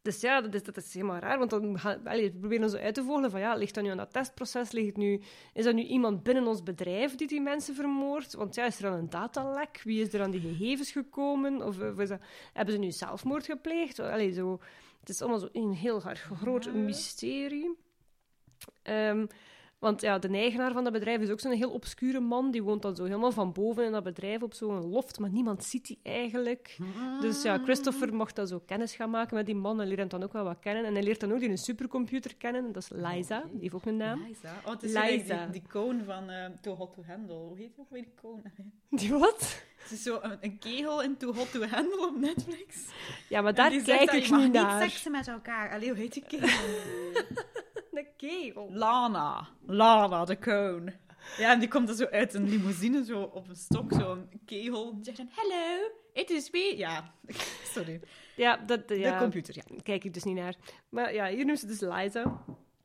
Dus ja, dat is, dat is helemaal raar, want dan gaan, allee, we proberen zo uit te vogelen van ja, ligt dat nu aan dat testproces? Ligt nu, is dat nu iemand binnen ons bedrijf die die mensen vermoordt? Want ja, is er dan een datalek? Wie is er aan die gegevens gekomen? Of, of is dat, hebben ze nu zelfmoord gepleegd? Allee, zo, het is allemaal zo een heel erg groot mysterie. Um, Want ja, de eigenaar van dat bedrijf is ook zo'n heel obscure man. Die woont dan zo helemaal van boven in dat bedrijf op zo'n loft, maar niemand ziet die eigenlijk. Dus ja, Christopher mocht dan zo kennis gaan maken met die man en leert hem dan ook wel wat kennen. En hij leert dan ook die een supercomputer kennen. Dat is Liza, die heeft ook een naam.
Liza? Oh, het is
Liza.
Die, die koon van uh, Too Hot to Handle. Hoe heet die ook weer, die koon?
Die wat?
Het is zo een, een kegel in Too Hot to Handle op Netflix.
Ja, maar daar kijk ik niet naar.
Niet seksen met elkaar. Allee, hoe heet die kegel?
De kegel.
Lana. Lana, de koon. Ja, en die komt er zo uit een limousine, zo op een stok, zo'n kegel. Die zegt dan, hello, it is me. Ja, sorry.
Ja, dat, ja,
de computer, ja.
Kijk ik dus niet naar. Maar ja, hier noemt ze dus Liza.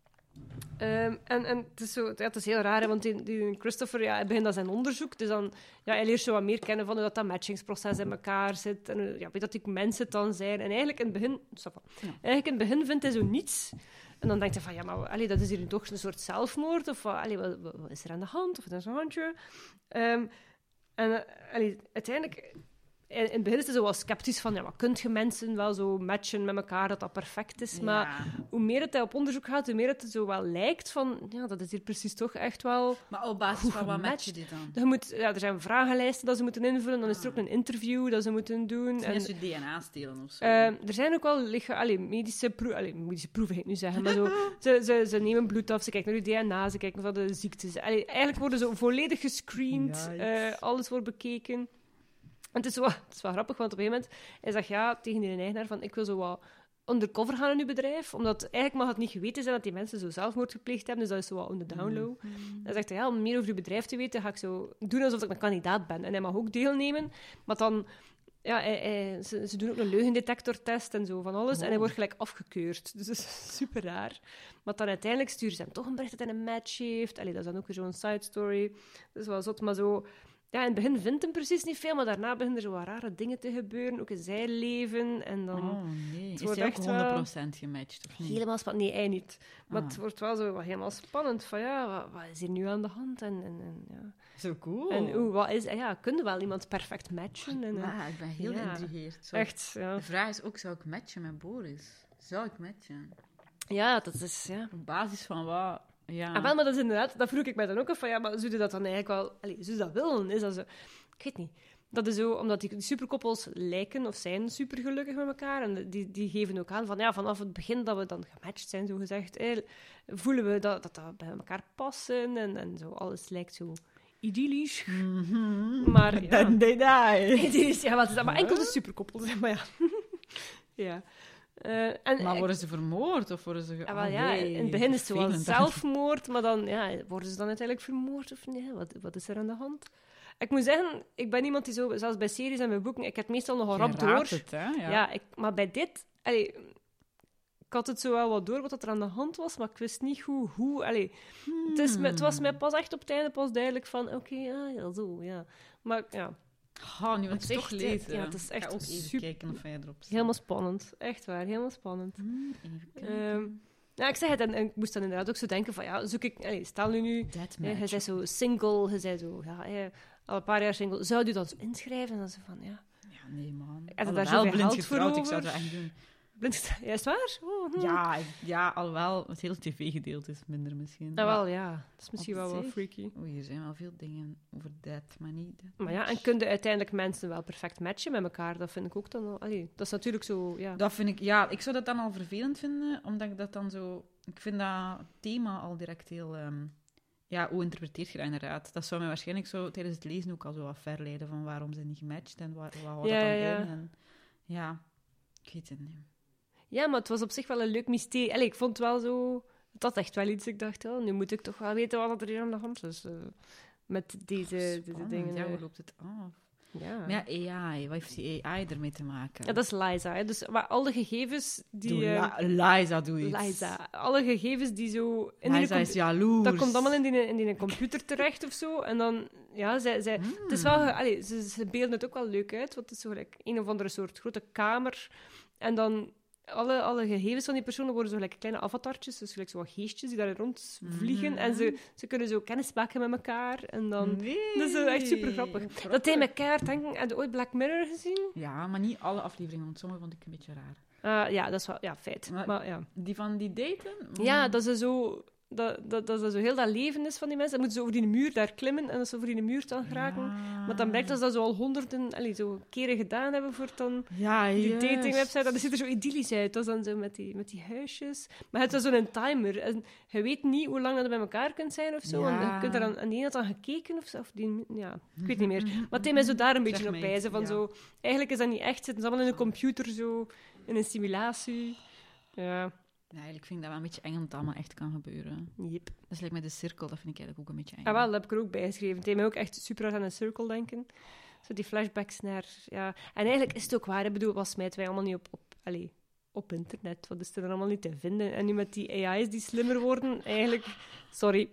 Um, en, en het is, zo, ja, het is heel raar, hè, want die, die Christopher ja, hij begint aan zijn onderzoek. Dus dan, ja, hij leert zo wat meer kennen van hoe dat, dat matchingsproces in elkaar zit. En ja, weet dat die mensen het dan zijn. En eigenlijk in het begin... Ja. Eigenlijk in het begin vindt hij zo niets... En dan denkt hij van, ja, maar allee, dat is hier toch een soort zelfmoord? Of allee, wat, wat, wat is er aan de hand? Of wat is er een handje? Um, en uh, allee, uiteindelijk... In het begin is hij zo wel sceptisch van, ja, wat kun je mensen wel zo matchen met elkaar, dat dat perfect is. Maar
ja.
hoe meer het hij op onderzoek gaat, hoe meer het zo wel lijkt van, ja, dat is hier precies toch echt wel...
Maar op basis van wat match je dit dan?
Je moet, ja, er zijn vragenlijsten dat ze moeten invullen, dan is er ook een interview dat ze moeten doen.
En je D N A stelen of zo. Uh,
er zijn ook wel licha- allee, medische, pro- allee, medische proeven, ga ik nu zeggen, maar zo, ze, ze, ze nemen bloed af, ze kijken naar je D N A, ze kijken naar de ziektes. Allee, eigenlijk worden ze volledig gescreend, uh, alles wordt bekeken. En het is, wel, het is wel grappig, want op een gegeven moment hij zegt ja tegen die eigenaar van ik wil zo wat undercover gaan in uw bedrijf, omdat eigenlijk mag het niet geweten zijn dat die mensen zo zelfmoord gepleegd hebben, dus dat is zo wat on the down low. Mm-hmm. Hij zegt ja, om meer over uw bedrijf te weten, ga ik zo doen alsof ik een kandidaat ben. En hij mag ook deelnemen, maar dan... Ja, hij, hij, ze, ze doen ook een leugendetectortest en zo van alles, oh. En hij wordt gelijk afgekeurd. Dus dat is super raar. Maar dan uiteindelijk sturen ze hem toch een bericht dat hij een match heeft. Allee, dat is dan ook weer zo'n side story. Dat is wel zot, maar zo... Ja, in het begin vindt hem precies niet veel, maar daarna beginnen er zo wat rare dingen te gebeuren, ook in zijn leven. En dan
oh, nee.
Het
is hij ook honderd procent gematcht, of niet?
Helemaal spannend. Nee, hij niet. Maar
ah.
het wordt wel zo wat helemaal spannend. Van ja, wat, wat is hier nu aan de hand? En, en, en, ja.
Zo cool.
En hoe, wat is... Ja, kun je wel iemand perfect matchen? En,
ja, ik ben heel
ja,
geïntrigeerd. Zou
echt, ja.
De vraag is ook, zou ik matchen met Boris? Zou ik matchen?
Ja, dat is... Ja.
Op basis van wat... Ja.
Ah, wel, maar dat is inderdaad... Dat vroeg ik mij dan ook af van... Ja, maar zou je dat dan eigenlijk wel... Allee, zou je dat willen? Is dat zo... Ik weet niet. Dat is zo... Omdat die, die superkoppels lijken of zijn supergelukkig met elkaar. En die, die geven ook aan van... Ja, vanaf het begin dat we dan gematcht zijn, zo gezegd... Eh, voelen we dat, dat dat bij elkaar passen. En, en zo. Alles lijkt zo... idyllisch.
Mm-hmm.
Maar ja...
Then they die.
Idyllisch, ja, wat is dat? Maar enkel de superkoppels. Maar ja... ja... Uh, en,
maar worden ze vermoord? Of worden ze...
Ja, wel, ja, in het begin is het wel zelfmoord, maar dan ja, worden ze dan uiteindelijk vermoord of niet? Wat, wat is er aan de hand? Ik moet zeggen, ik ben iemand die zo... Zelfs bij series en bij boeken, ik heb het meestal nogal rap door.
Het, hè? Ja,
ja ik, maar bij dit... Allee, ik had het zo wel wat door wat er aan de hand was, maar ik wist niet hoe... hoe allee, hmm. het, is, het was mij pas echt op het einde pas duidelijk van... Oké, okay, ja, ja, zo, ja. Maar ja...
Oh, nu wil ik het toch lezen.
Ja, het is echt
ik ga ook even
super...
kijken of jij erop staat.
Helemaal spannend. Echt waar, helemaal spannend.
Hmm,
um, ja, ik zeg het en, en ik moest dan inderdaad ook zo denken van, ja, zoek ik... Allez, stel nu nu... Ja, hij zei zo single, hij zei zo... Ja, hij, al een paar jaar single. Zou je dan zo inschrijven? En dan zo van, ja...
Ja, nee, man.
Heb je daar zoveel
blind
geld voor
getrouwd,
over?
Ik zou dat echt doen.
Blind, ja, is het waar? Oh, hm.
Ja, ja, alhoewel het hele tv-gedeelte is minder misschien.
Nou, wel, ja. Dat is misschien wel wel freaky.
Oeh, hier zijn wel veel dingen over dat, maar niet dat.
Maar ja, en kun je uiteindelijk mensen wel perfect matchen met elkaar? Dat vind ik ook dan al... Allee, dat is natuurlijk zo, ja.
Dat vind ik... Ja, ik zou dat dan al vervelend vinden, omdat ik dat dan zo... Ik vind dat thema al direct heel... Um, ja, hoe interpreteer je dat inderdaad? Dat zou mij waarschijnlijk zo tijdens het lezen ook al zo wat verleiden van waarom ze niet gematcht en wat, wat houdt
ja,
dat dan
ja.
in. En, ja, ik weet het niet.
Ja, maar het was op zich wel een leuk mysterie. Allee, ik vond het wel zo... Het had echt wel iets. Ik dacht, oh, nu moet ik toch wel weten wat er hier aan de hand is. Uh, met deze,
oh,
deze dingen.
Ja, hoe loopt het af?
Ja.
Maar ja, A I. Wat heeft die A I ermee te maken?
Ja, dat is Liza. Hè. Dus maar alle gegevens die...
Doe
uh,
la- Liza, doe iets.
Liza. Alle gegevens die zo... In
Liza
die
is jaloers.
Dat komt allemaal in die, in die computer terecht of zo. En dan... Ja, zij... zij
hmm.
Het is wel... Allee, ze, ze beelden het ook wel leuk uit. Want het is zo gelijk een of andere soort grote kamer. En dan... alle, alle gegevens van die personen worden zo gelijk kleine avatartjes, dus gelijk zo wat geestjes die daar rondvliegen. Mm. En ze, ze kunnen zo kennis maken met elkaar. En dan...
Nee.
Dat is zo echt super grappig.
Grappig.
Dat deed me keihard denken. Heb je ooit Black Mirror gezien?
Ja, maar niet alle afleveringen, want sommige vond ik een beetje raar.
Uh, ja, dat is wel... Ja, feit.
Maar-
Maar, ja.
Die van die daten?
ja, dat ze zo... Dat, dat, dat, dat zo heel dat leven is van die mensen. Dan moeten ze over die muur daar klimmen en dat ze over die muur dan geraken.
Ja.
Maar dan blijkt dat ze dat zo al honderden allee, zo keren gedaan hebben voor dan
Ja,
die
juist.
datingwebsite. Dat ziet er zo idyllisch uit. Dat is dan zo met die, met die huisjes. Maar het is dan zo'n timer. En je weet niet hoe lang dat je bij elkaar kunt zijn of zo.
Ja.
En je kunt er dan, en die had dan gekeken of zo. Of die, ja, ik weet niet meer. Maar het deed mij zo daar een
Zeg
beetje op
mij
wijzen.
iets,
Van
ja.
zo, eigenlijk is dat niet echt. Zitten ze allemaal in een computer zo. In een simulatie. Ja,
Ja, eigenlijk vind ik dat wel een beetje eng dat het allemaal echt kan gebeuren.
yep.
Dat is like met de cirkel, dat vind ik eigenlijk ook een beetje eng.
Ah, wel, dat heb ik er ook bij geschreven. Het deed mij ook echt super hard aan een circle denken. Zo die flashbacks naar... Ja. En eigenlijk is het ook waar. Ik bedoel, wat smijten wij allemaal niet op, op, allez, op internet? Wat is er dan allemaal niet te vinden? En nu met die A I's die slimmer worden, eigenlijk... Sorry.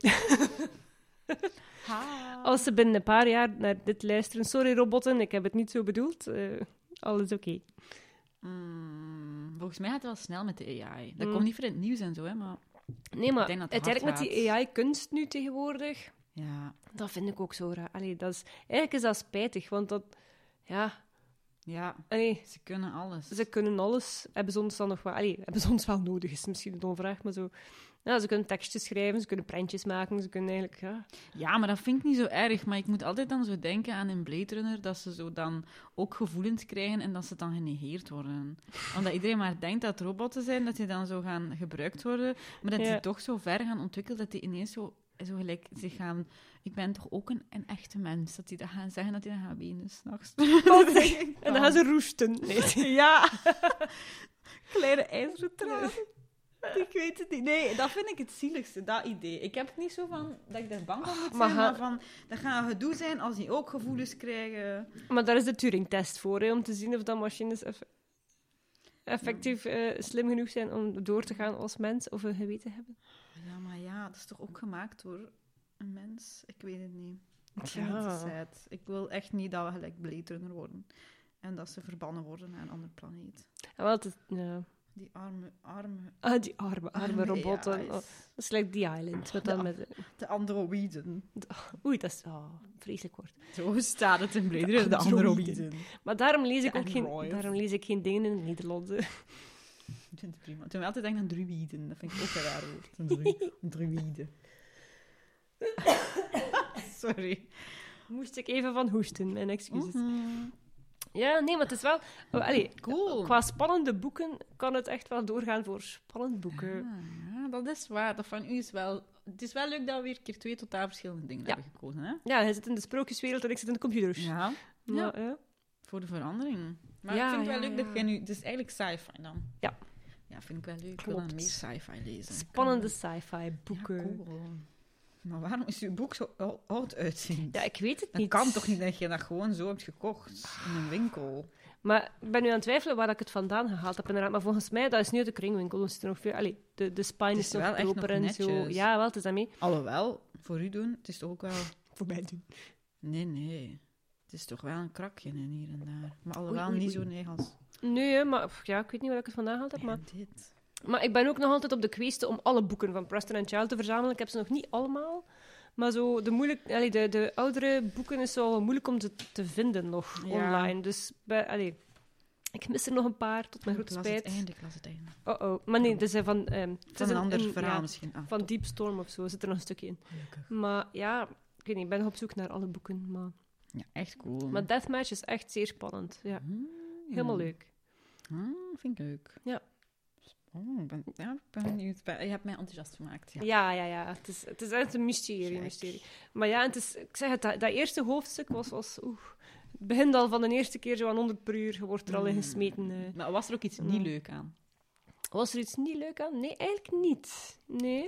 Ha.
Als ze binnen een paar jaar naar dit luisteren... Sorry, robotten, ik heb het niet zo bedoeld. Uh, alles oké.
Mm, volgens mij gaat het wel snel met de A I. Dat
Mm.
komt niet voor in het nieuws en zo, hè, maar...
Nee, maar
Ik denk dat het
uiteindelijk met
hard
die A I-kunst nu tegenwoordig...
Ja,
Dat vind ik ook zo raar. Allee, dat is, eigenlijk is dat spijtig, want dat... Ja,
ja,
allee,
ze kunnen alles.
ze kunnen alles. Hebben ze ons dan nog wel... Allee, hebben ze ons wel nodig, is misschien een onvraag, maar zo... Ja, ze kunnen tekstjes schrijven, ze kunnen prentjes maken, ze kunnen eigenlijk... Ja,
Ja, maar dat vind ik niet zo erg. Maar ik moet altijd dan zo denken aan in Blade Runner, dat ze zo dan ook gevoelens krijgen en dat ze dan genegeerd worden. Omdat iedereen maar denkt dat het robotten zijn, dat die dan zo gaan gebruikt worden, maar dat
Ja.
die toch zo ver gaan ontwikkelen, dat die ineens zo, zo gelijk zich gaan... Ik ben toch ook een, een echte mens. Dat die dat gaan zeggen, dat die dan gaan wenen s'nachts.
en dan gaan ze roesten. Nee.
Ja. Kleine ijzeren tranen. Ik weet het niet. Nee, dat vind ik het zieligste, dat idee. Ik heb het niet zo van dat ik daar bang van moet zijn,
Maar
maar,
ga-
van dat gaat gedoe zijn als die ook gevoelens krijgen.
Maar daar is de Turing-test voor, hè, om te zien of dat machines eff- effectief eh, slim genoeg zijn om door te gaan als mens of een geweten hebben.
Ja, maar ja, dat is toch ook gemaakt door een mens? Ik weet het niet. Ik vind
Ja.
het sad. Ik wil echt niet dat we gelijk Blade Runner worden. En dat ze verbannen worden naar een andere planeet.
En wel, het is- ja.
Die arme, arme...
Ah, die arme, arme robotten.
A I's.
Oh, dat is like The Island. Met dan
Ja.
met,
De androïden.
oei, dat is oh, een vreselijk woord.
Zo staat het in Blade Runner, de
androïden.
androïden.
Maar daarom lees ik
De
ook geen,
androids.
daarom lees ik geen dingen in het Nederlands. hè.
Ik vind het prima. Toen we altijd denken aan druïden. Dat vind ik ook een raar woord. Een dru- een druïde. Sorry.
Moest ik even van hoesten, mijn excuses.
Mhm.
Ja, nee, maar het is wel... Oh, allee,
Cool.
qua spannende boeken kan het echt wel doorgaan voor spannende boeken.
Ah, ja, dat is waar. Dat van u is wel... Het is wel leuk dat we weer een keer twee totaal verschillende dingen
Ja.
hebben gekozen, hè?
Ja, hij zit in de sprookjeswereld en ik zit in de computers.
Ja.
Maar, ja.
Voor de verandering. Maar
Ja,
ik vind het wel
ja,
leuk
ja.
dat jij nu... Het is eigenlijk sci-fi dan.
Ja.
Ja, vind ik wel leuk. Ik wil dan
Klopt.
meer sci-fi lezen.
Spannende sci-fi boeken.
Ja, cool. Maar waarom is uw boek zo ou- oud uitzien?
Ja, ik weet het
Dat
niet.
kan toch niet dat je dat gewoon zo hebt gekocht in een winkel?
Maar ik ben nu aan het twijfelen waar ik het vandaan gehaald heb. Inderdaad. Maar volgens mij, dat is nu uit de kringwinkel. Dus er nog veel... Allee, de, de spine
Het
is,
is
nog
wel echt
proper
nog
en zo.
netjes.
Ja, wel, het is dat mee.
Alhoewel, voor u doen, het is toch ook wel...
Voor mij doen.
Nee, nee. Het is toch wel een krakje in hier en daar. Maar alhoewel
Oei, oei,
niet
oei.
zo negels.
Nee, hè, maar pff, ja, ik weet niet waar ik het vandaan gehaald heb. Maar,
Ja, dit.
maar ik ben ook nog altijd op de kwestie om alle boeken van Preston and Child te verzamelen. Ik heb ze nog niet allemaal. Maar zo de, moeilijk, allee, de, de oudere boeken is wel moeilijk om te, te vinden nog
Ja.
online. Dus bij, allee, ik mis er nog een paar, tot mijn
Ik
grote
las het
spijt.
einde, ik las het einde.
Oh oh. Maar nee, dus, eh, van... ehm, het
Van
is
een ander
een-
verhaal
ja,
misschien. Ah,
Van Deep Storm of zo zit er nog een stukje in.
gelukkig.
Maar ja, ik weet niet, ik ben nog op zoek naar alle boeken. Maar,
Ja, echt cool.
maar Deathmatch is echt zeer spannend. Ja,
Hmm.
helemaal leuk.
Hmm, vind ik leuk.
Ja.
Oh, ik ben, ja, ik ben benieuwd. Je hebt mij enthousiast gemaakt. Ja.
Ja, ja, ja. Het is, het is echt een mysterie,
Kijk.
mysterie. Maar ja, het is, ik zeg het, dat, dat eerste hoofdstuk was... was oeh, het begint al van de eerste keer zo aan honderd per uur. Je wordt er al in
Hmm.
gesmeten. eh.
Maar was er ook iets
Mm.
niet leuk aan?
Was er iets niet leuk aan? Nee, eigenlijk niet. Nee.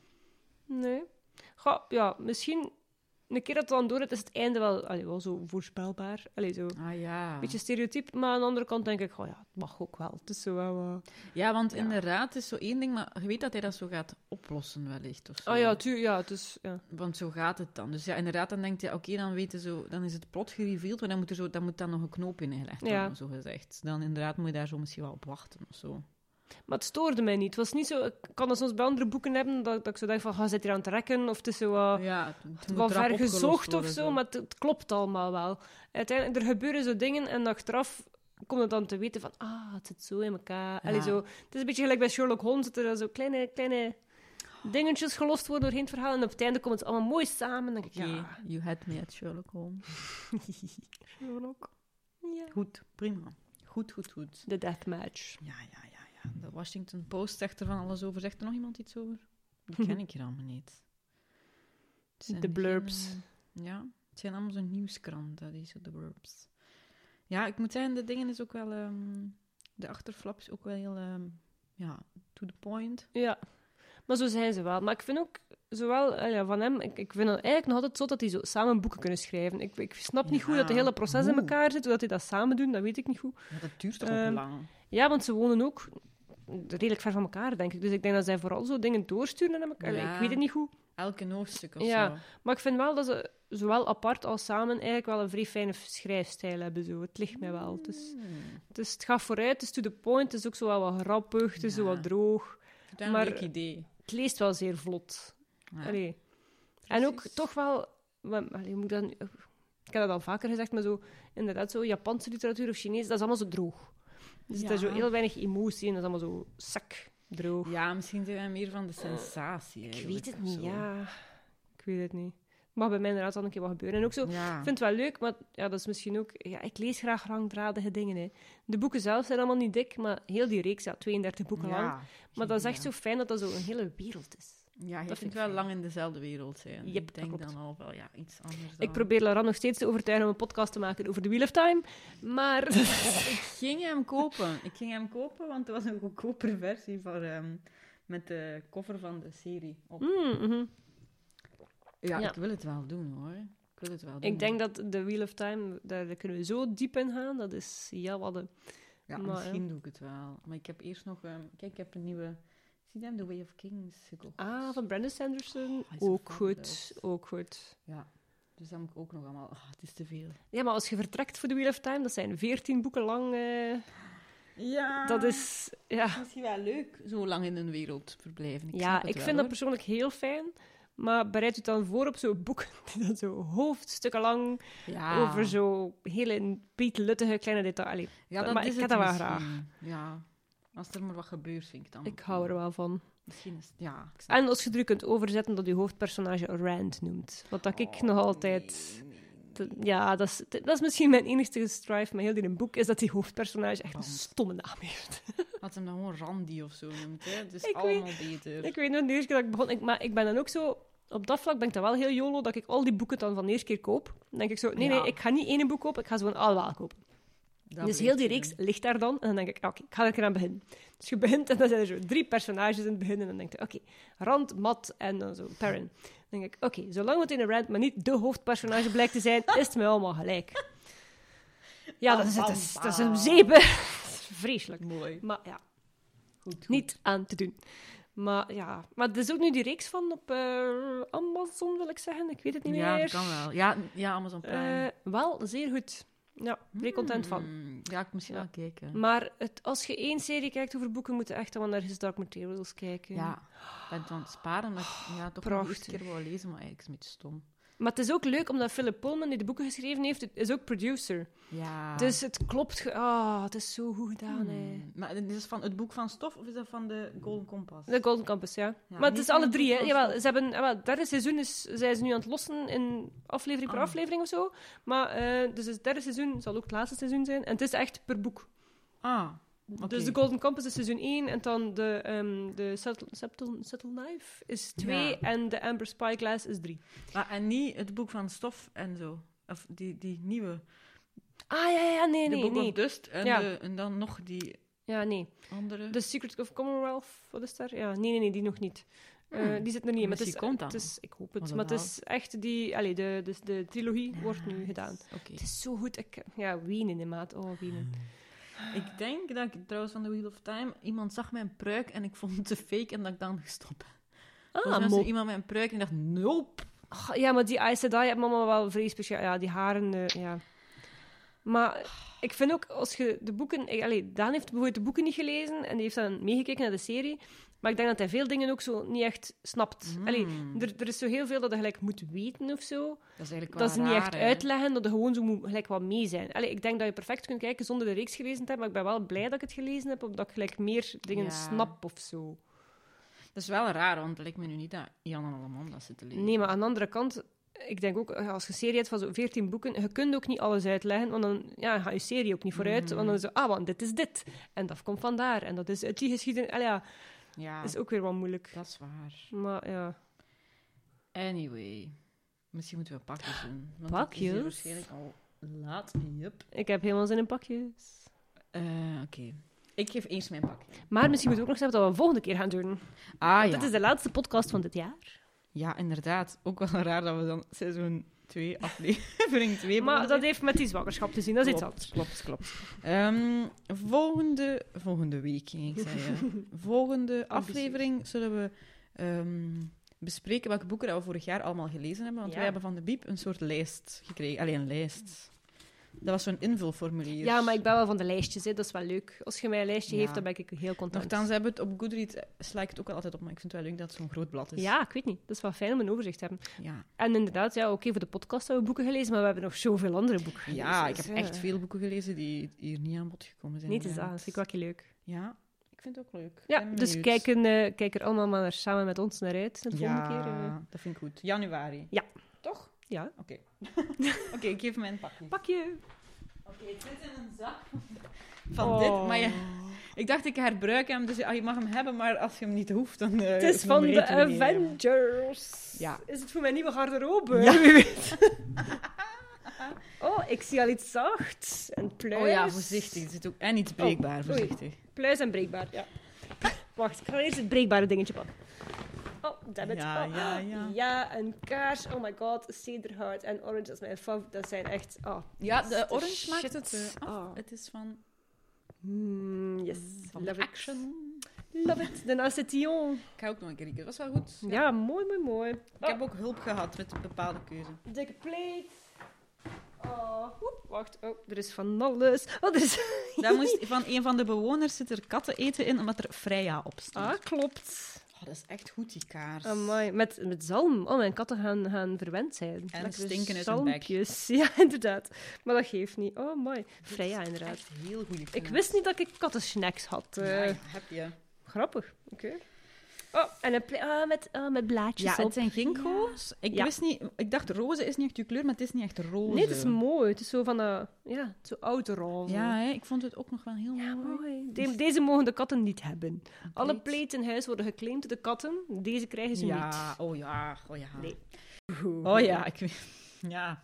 Nee. Goh, ja, misschien... Een keer dat het dan door is, is het einde wel, allee, wel zo voorspelbaar. Allee, zo...
Ah ja.
Een beetje stereotyp, maar aan de andere kant denk ik, oh ja, het mag ook wel. Het is zo wel... eh,
Ja, want
Ja.
inderdaad, het is zo één ding, maar je weet dat hij dat zo gaat oplossen wellicht. Of zo.
Oh ja, tuur, ja, het is... Ja.
Want zo gaat het dan. Dus ja, inderdaad, dan denkt je, oké, dan weten zo, dan is het plot gereveeld, maar dan moet er zo, dan moet dan nog een knoop in gelegd worden,
Ja.
zo gezegd. Dan inderdaad moet je daar zo misschien wel op wachten of zo.
Maar het stoorde mij niet. Het was niet zo... Ik kan dat soms bij andere boeken hebben, dat, dat ik zo denk van, ga zit hier aan het rekken, of het is zo wat,
Ja, het, het moet
wat
rap
ver
opgelost
gezocht of
worden,
zo, maar het, het klopt allemaal wel. Uiteindelijk, er gebeuren zo dingen en achteraf komt het dan te weten van, ah, het zit zo in elkaar.
Ja.
Allee, zo, het is een beetje gelijk bij Sherlock Holmes, dat er dan zo kleine, kleine dingetjes gelost worden doorheen het verhaal en op het einde komt het allemaal mooi samen. Dan denk ik,
Oké,
ja,
you had me at Sherlock Holmes.
Sherlock. Ja.
Goed, prima. Goed, goed, goed.
De deathmatch.
Ja, ja, ja, ja. De Washington Post zegt er van alles over. Zegt er nog iemand iets over? Die ken ik hier allemaal niet. Het zijn
De blurbs.
geen, eh, ja, het zijn allemaal zo'n nieuwskranten, die zo de blurbs. Ja, ik moet zeggen, de dingen is ook wel... ehm, de achterflap is ook wel heel... ehm, ja, to the point.
Ja, maar zo zijn ze wel. Maar ik vind ook, zowel eh, ja, van hem, ik, ik vind het eigenlijk nog altijd zo dat die zo samen boeken kunnen schrijven. Ik, ik snap niet
Ja,
goed dat het hele proces in
hoe?
elkaar zit, hoe dat die dat samen doen, dat weet ik niet goed.
Ja, dat duurt toch ook
Ehm,
lang?
Ja, want ze wonen ook redelijk ver van elkaar, denk ik. Dus ik denk dat zij vooral zo dingen doorsturen naar elkaar.
Ja.
Ik weet het niet goed.
Elke hoofdstuk of
Ja.
zo.
Maar ik vind wel dat ze zowel apart als samen eigenlijk wel een vrij fijne schrijfstijl hebben. Zo. Het ligt mij wel. Het, is,
Hmm.
het, is, het gaat vooruit, het is to the point, het is ook zo wel wat grappig, het is zo
Ja.
wat droog.
Het is een
Maar-
leuk idee.
Het leest wel zeer vlot.
Ja.
Allee. En ook
Precies.
toch wel... wat- allee, hoe moet ik, dat nu- ik heb dat al vaker gezegd, maar zo... Inderdaad, zo Japanse literatuur of Chinees, dat is allemaal zo droog. Er zit
Ja.
daar zo heel weinig emotie in, dat is allemaal zo sak, droog.
Ja, misschien zijn wij meer van de sensatie.
ik
eigenlijk,
weet het
of
niet,
zo.
ja. Ik weet het niet. Het mag bij mij inderdaad al een keer wat gebeuren. En ook zo...
Ja.
Ik vind het wel leuk, maar ja, dat is misschien ook... Ja, ik lees graag langdradige dingen. Hè. De boeken zelf zijn allemaal niet dik, maar heel die reeks, ja, tweeëndertig boeken
Ja,
lang. Maar dat is echt
ja.
zo fijn dat dat zo een hele wereld is.
Ja, je
dat
vindt
vind ik
wel
fijn.
lang in dezelfde wereld zijn.
Yep,
ik denk
dat klopt.
dan al wel ja, iets anders dan...
Ik probeer Laurent nog steeds te overtuigen om een podcast te maken over The Wheel of Time, maar...
Ik ging hem kopen. Ik ging hem kopen, want er was een goedkopere versie voor, ehm, met de cover van de serie op.
Mm, mhm.
Ja,
Ja.
ik wil het wel doen, hoor. Ik wil het wel doen.
Ik denk dat The Wheel of Time, daar kunnen we zo diep in gaan. Dat is ja wat de...
Ja,
maar,
misschien
ja.
doe ik het wel. Maar ik heb eerst nog... ehm, kijk, ik heb een nieuwe... Zie je hem? The Way of Kings gekocht.
Ah, van Brandon Sanderson.
Oh, hij is zo
ook goed,
fabulous.
ook goed.
Ja. Dus dat moet ik ook nog allemaal... Ah, het is te veel.
Ja, maar als je vertrekt voor The Wheel of Time, dat zijn veertien boeken lang. eh,
Ja.
dat is... Ja,
misschien wel leuk, zo lang in een wereld verblijven. Ik
ja
snap het
ik
wel,
vind dat
hoor.
persoonlijk heel fijn. Maar bereid je het dan voor op zo'n boek die dan zo hoofdstukken lang
Ja.
over zo hele pietluttige kleine details. Allee,
Ja, dat
maar
is
ik
het
heb dat wel
misschien. Ja. Als er maar wat gebeurt, vind ik dan.
ik hou er wel van.
Misschien is het... Ja, ik snap
En als je er kunt overzetten dat je hoofdpersonage Rand noemt. Wat dat ik
Oh,
nog altijd... te- ja, dat is, dat is misschien mijn enige strive met heel die boek, is dat die hoofdpersonage echt een
Rand.
stomme naam heeft.
Had hem dan gewoon Randy of zo noemt, hè. Het is
Ik
allemaal beter.
Ik weet nog de eerste keer dat ik begon... Ik, maar ik ben dan ook zo... Op dat vlak ben ik dan wel heel YOLO, dat ik al die boeken dan van de eerste keer koop. Dan denk ik zo, nee,
Ja.
nee, ik ga niet één boek kopen, ik ga ze gewoon allemaal kopen.
Dat
dus
weet
heel die
je.
reeks ligt daar dan, en dan denk ik, oké, ik ga er een keer aan beginnen. Dus je begint, en dan zijn er zo drie personages in het begin, en dan denk je, oké, Rand, Matt en dan zo Perrin. Dan denk ik, oké, zolang het in een Rand maar niet de hoofdpersonage blijkt te zijn, is het mij allemaal gelijk. Ja, dat is, het is, dat is een zeep, hè. Dat is vreselijk.
Mooi.
Maar ja,
Goed, goed.
niet aan te doen. Maar ja, maar er is ook nu die reeks van op eh, Amazon, wil ik zeggen. Ik weet het niet
Ja,
meer.
dat kan wel. Ja, ja Amazon Prime.
Eh, wel, zeer goed. Ja, vrij content van.
Hmm, Ja, ik misschien
Ja.
wel kijken.
Maar het, als je één serie kijkt over boeken, moet je echt wel naar His Dark Materials kijken.
Ja, ik ben het aan het sparen, maar ik ja, toch nog de
prachtig.
eerste keer wou lezen, maar eigenlijk is het een beetje stom.
Maar het is ook leuk, omdat Philip Pullman, die de boeken geschreven heeft, is ook producer.
Ja.
Dus het klopt. ge- Ah, het is zo goed gedaan, hè.
Hmm. Maar is het van het boek van Stof of is dat van de Golden Compass?
De Golden Campus, ja.
Ja,
maar het
niet
is
van
alle
het
drie,
boek
hè.
van
Jawel,
Stof.
ze hebben, jawel, het derde seizoen is, zijn ze nu aan het lossen in aflevering per
Ah.
aflevering of zo. Maar, eh, dus het derde seizoen zal ook het laatste seizoen zijn. En het is echt per boek.
Ah, oké.
Dus de Golden Compass is seizoen één. En dan de, ehm de Subtle, Subtle, Subtle Knife is twee.
Ja.
En de Amber Spyglass is drie.
Ah, en niet het boek van Stof en zo. Of die, die nieuwe.
Ah, ja, ja, nee,
de
nee,
Book
nee.
of Dust en,
Ja.
de, en dan nog die
Ja, nee.
andere.
The Secret of Commonwealth, wat is daar? Ja, nee, nee, nee, die nog niet. Eh,
Hmm.
die zit er niet in. Maar het is,
Misschien komt dat
het is, ik hoop
Oh,
het.
dat
Maar het
wel.
is echt die... Allee, de, de, de trilogie wordt nu
Nice.
gedaan.
Oké.
Het is zo goed. Ik, ja, wenen in maat. Oh, wenen.
Ik denk dat ik trouwens van The Wheel of Time... Iemand zag mijn pruik en ik vond het te fake en dat ik dan gestopt ben. Volgens
Ah,
mij zag
mop.
iemand mijn pruik en ik dacht, nope.
Ach, ja, maar die Aes Sedai hebben allemaal wel vrij speciaal... Ja, die haren... eh, ja. Maar ik vind ook, als je de boeken... ik- Allee, Daan heeft bijvoorbeeld de boeken niet gelezen en die heeft dan meegekeken naar de serie. Maar ik denk dat hij veel dingen ook zo niet echt snapt.
Mm.
Allee, er, er is zo heel veel dat je gelijk moet weten of zo.
Dat is eigenlijk
Dat ze
wel
niet
raar,
echt
hè.
uitleggen, dat je gewoon zo moet gelijk wat mee zijn. Allee, ik denk dat je perfect kunt kijken zonder de reeks gelezen te hebben, maar ik ben wel blij dat ik het gelezen heb, omdat ik gelijk meer dingen
Ja.
snap of zo.
Dat is wel raar, want het lijkt me nu niet dat Jan en Alleman dat zit te lezen.
Nee, maar aan de andere kant, ik denk ook, als je een serie hebt van zo'n veertien boeken, je kunt ook niet alles uitleggen, want dan ja, gaat je serie ook niet vooruit.
Mm.
Want dan is het zo, ah, want dit is dit. En dat komt vandaar. En dat is uit die geschiedenis. Allee, ja,
Ja,
is ook weer wat moeilijk.
dat is waar.
Maar ja.
Anyway, misschien moeten we pakjes doen. Want
Pakjes?
Het is hier waarschijnlijk al laat. Yup.
Ik heb helemaal zin in pakjes.
Eh, Oké. Ik geef eerst mijn pakje.
Maar misschien moeten we ook nog zeggen dat we een volgende keer gaan doen.
Ah
Want dit is de laatste podcast van dit jaar.
Ja, inderdaad. Ook wel raar dat we dan seizoen twee aflevering twee
Maar dat heeft met die zwangerschap te zien, dat is iets anders.
Klopt, klopt. Ehm, volgende, volgende week, ging ik zeggen. Volgende aflevering zullen we ehm, bespreken welke boeken dat we vorig jaar allemaal gelezen hebben. Want
Ja.
wij hebben van de Biep een soort lijst gekregen. Alleen een lijst. Dat was zo'n invulformulier.
Ja, maar ik ben wel van de lijstjes, hè. Dat is wel leuk. Als je mij een lijstje
Ja.
heeft, dan ben ik heel content.
Nochtans hebben we het op Goodreads, eh, sla ik het ook wel altijd op, maar ik vind het wel leuk dat het zo'n groot blad is.
Ja, ik weet niet. Dat is wel fijn om een overzicht te hebben.
Ja,
En inderdaad, ja, oké, voor de podcast hebben we boeken gelezen, maar we hebben nog zoveel andere boeken gelezen.
ja ik
Dus,
heb
ja.
echt veel boeken gelezen die hier niet aan bod gekomen zijn.
Niet te dat,
inderdaad.
dat vind ik wel een keer leuk.
Ja, ik vind het ook leuk. Ik
Ja,
ben
dus
benieuwd.
kijk, eh, kijk er allemaal maar samen met ons naar uit de volgende
Ja,
keer. eh.
dat vind ik goed. Januari.
Ja.
Toch?
Ja.
Oké. Oké, ik geef mijn pakje.
Pakje.
Oké, het zit in een zak van
Oh.
dit. Maar je, ik dacht, ik herbruik hem, dus ah, je mag hem hebben, maar als je hem niet hoeft, dan uh,
Het is van de
vergeten we niet, hè.
Avengers.
Ja.
Is het voor mijn nieuwe garderobe?
Ja.
Wie weet. Oh, ik zie al iets zachts. En pluis.
Oh ja, voorzichtig. Er zit ook, en iets breekbaar,
oei.
voorzichtig.
Pluis en breekbaar, ja. Wacht, ik ga eerst het breekbare dingetje pakken. Oh, damn it.
Ja,
oh,
ja,
ah,
ja.
Ja, een kaars. Oh my god. Cedarheart en orange, dat is mijn favoriet. Dat zijn echt... Oh,
Ja,
dat
de
is de
orange
shit.
maakt het uh, af.
Oh.
Het is van,
Mm, yes,
van
love
de
it.
action.
Love it. De Acetillon.
Ik ga ook nog een keer kijken. Dat was wel goed.
Ja, mooi, mooi, mooi.
Ik
Oh,
heb ook hulp gehad met een bepaalde keuze.
dikke plate. Oh, woep, wacht. Oh, er is van alles. Oh, er is...
Daar moest, van een van de bewoners zit er katten eten in, omdat er Freya op staat.
Ah, klopt.
Oh, dat is echt goed, die kaars.
Amai, met, met zalm. Oh, mijn katten gaan, gaan verwend zijn.
En
Lekkere
stinken uit hun bek.
zalmpjes. Ja, inderdaad. Maar dat geeft niet. Oh, mooi. Freya, inderdaad.
Echt heel goede
Ik wist niet dat ik kattensnacks had. eh.
Ja, heb je.
Grappig. Oké. Oh, en een pla- ah, met, ah, met blaadjes
Ja,
op.
het zijn ginkgo's. Ik
Ja.
wist niet... Ik dacht, roze is niet echt je kleur, maar het is niet echt roze.
Nee, het is mooi. Het is zo van, uh, ja, zo oud roze.
Ja, hè, ik vond het ook nog wel heel
Ja,
mooi.
mooi. De- deze mogen de katten niet hebben. Alle
Pleet.
plates in huis worden geclaimd door de katten. Deze krijgen ze
Ja, oh ja, oh ja.
Nee.
Oh
niet.
ja, ik weet... Ja.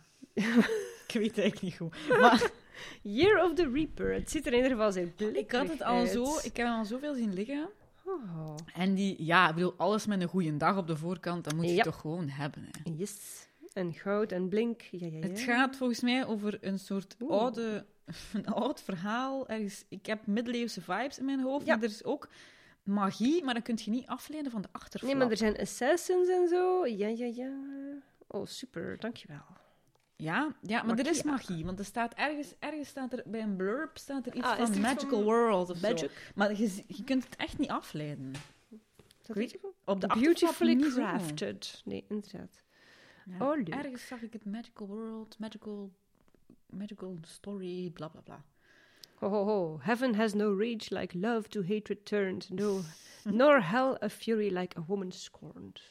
ik weet het eigenlijk niet goed. Maar
Year of the Reaper. Het ziet er in ieder geval zijn
ik had het al zo... Ik heb hem al zoveel zien liggen.
Oh.
En die... Ja, ik bedoel, alles met een goede dag op de voorkant, dat moet je
Ja.
toch gewoon hebben, hè.
Yes. En goud en blink. Ja, ja, ja.
Het gaat volgens mij over een soort
Oeh.
oude, een oud verhaal. Ergens, ik heb middeleeuwse vibes in mijn hoofd,
Ja.
maar er is ook magie, maar dat kun je niet afleiden van de achterflap.
Nee, maar er zijn assassins en zo. Ja, ja, ja. Oh, super. Dankjewel.
Ja, ja, maar er is
Magie,
magie, want er staat ergens, ergens staat er bij een blurb staat er iets
Ah, is
van
er iets
magical
van
world of zo.
Magic?
Maar je, je kunt het echt niet afleiden.
Dat
weet-
weet je
Op de
Beautifully
achterflap niet zo.
crafted. Nee, inderdaad.
Ja,
Oh, leuk.
ergens zag ik het magical world, magical, magical story, bla bla bla.
Ho, ho, ho. Heaven has no rage like love to hatred turned. No, nor hell a fury like a woman scorned.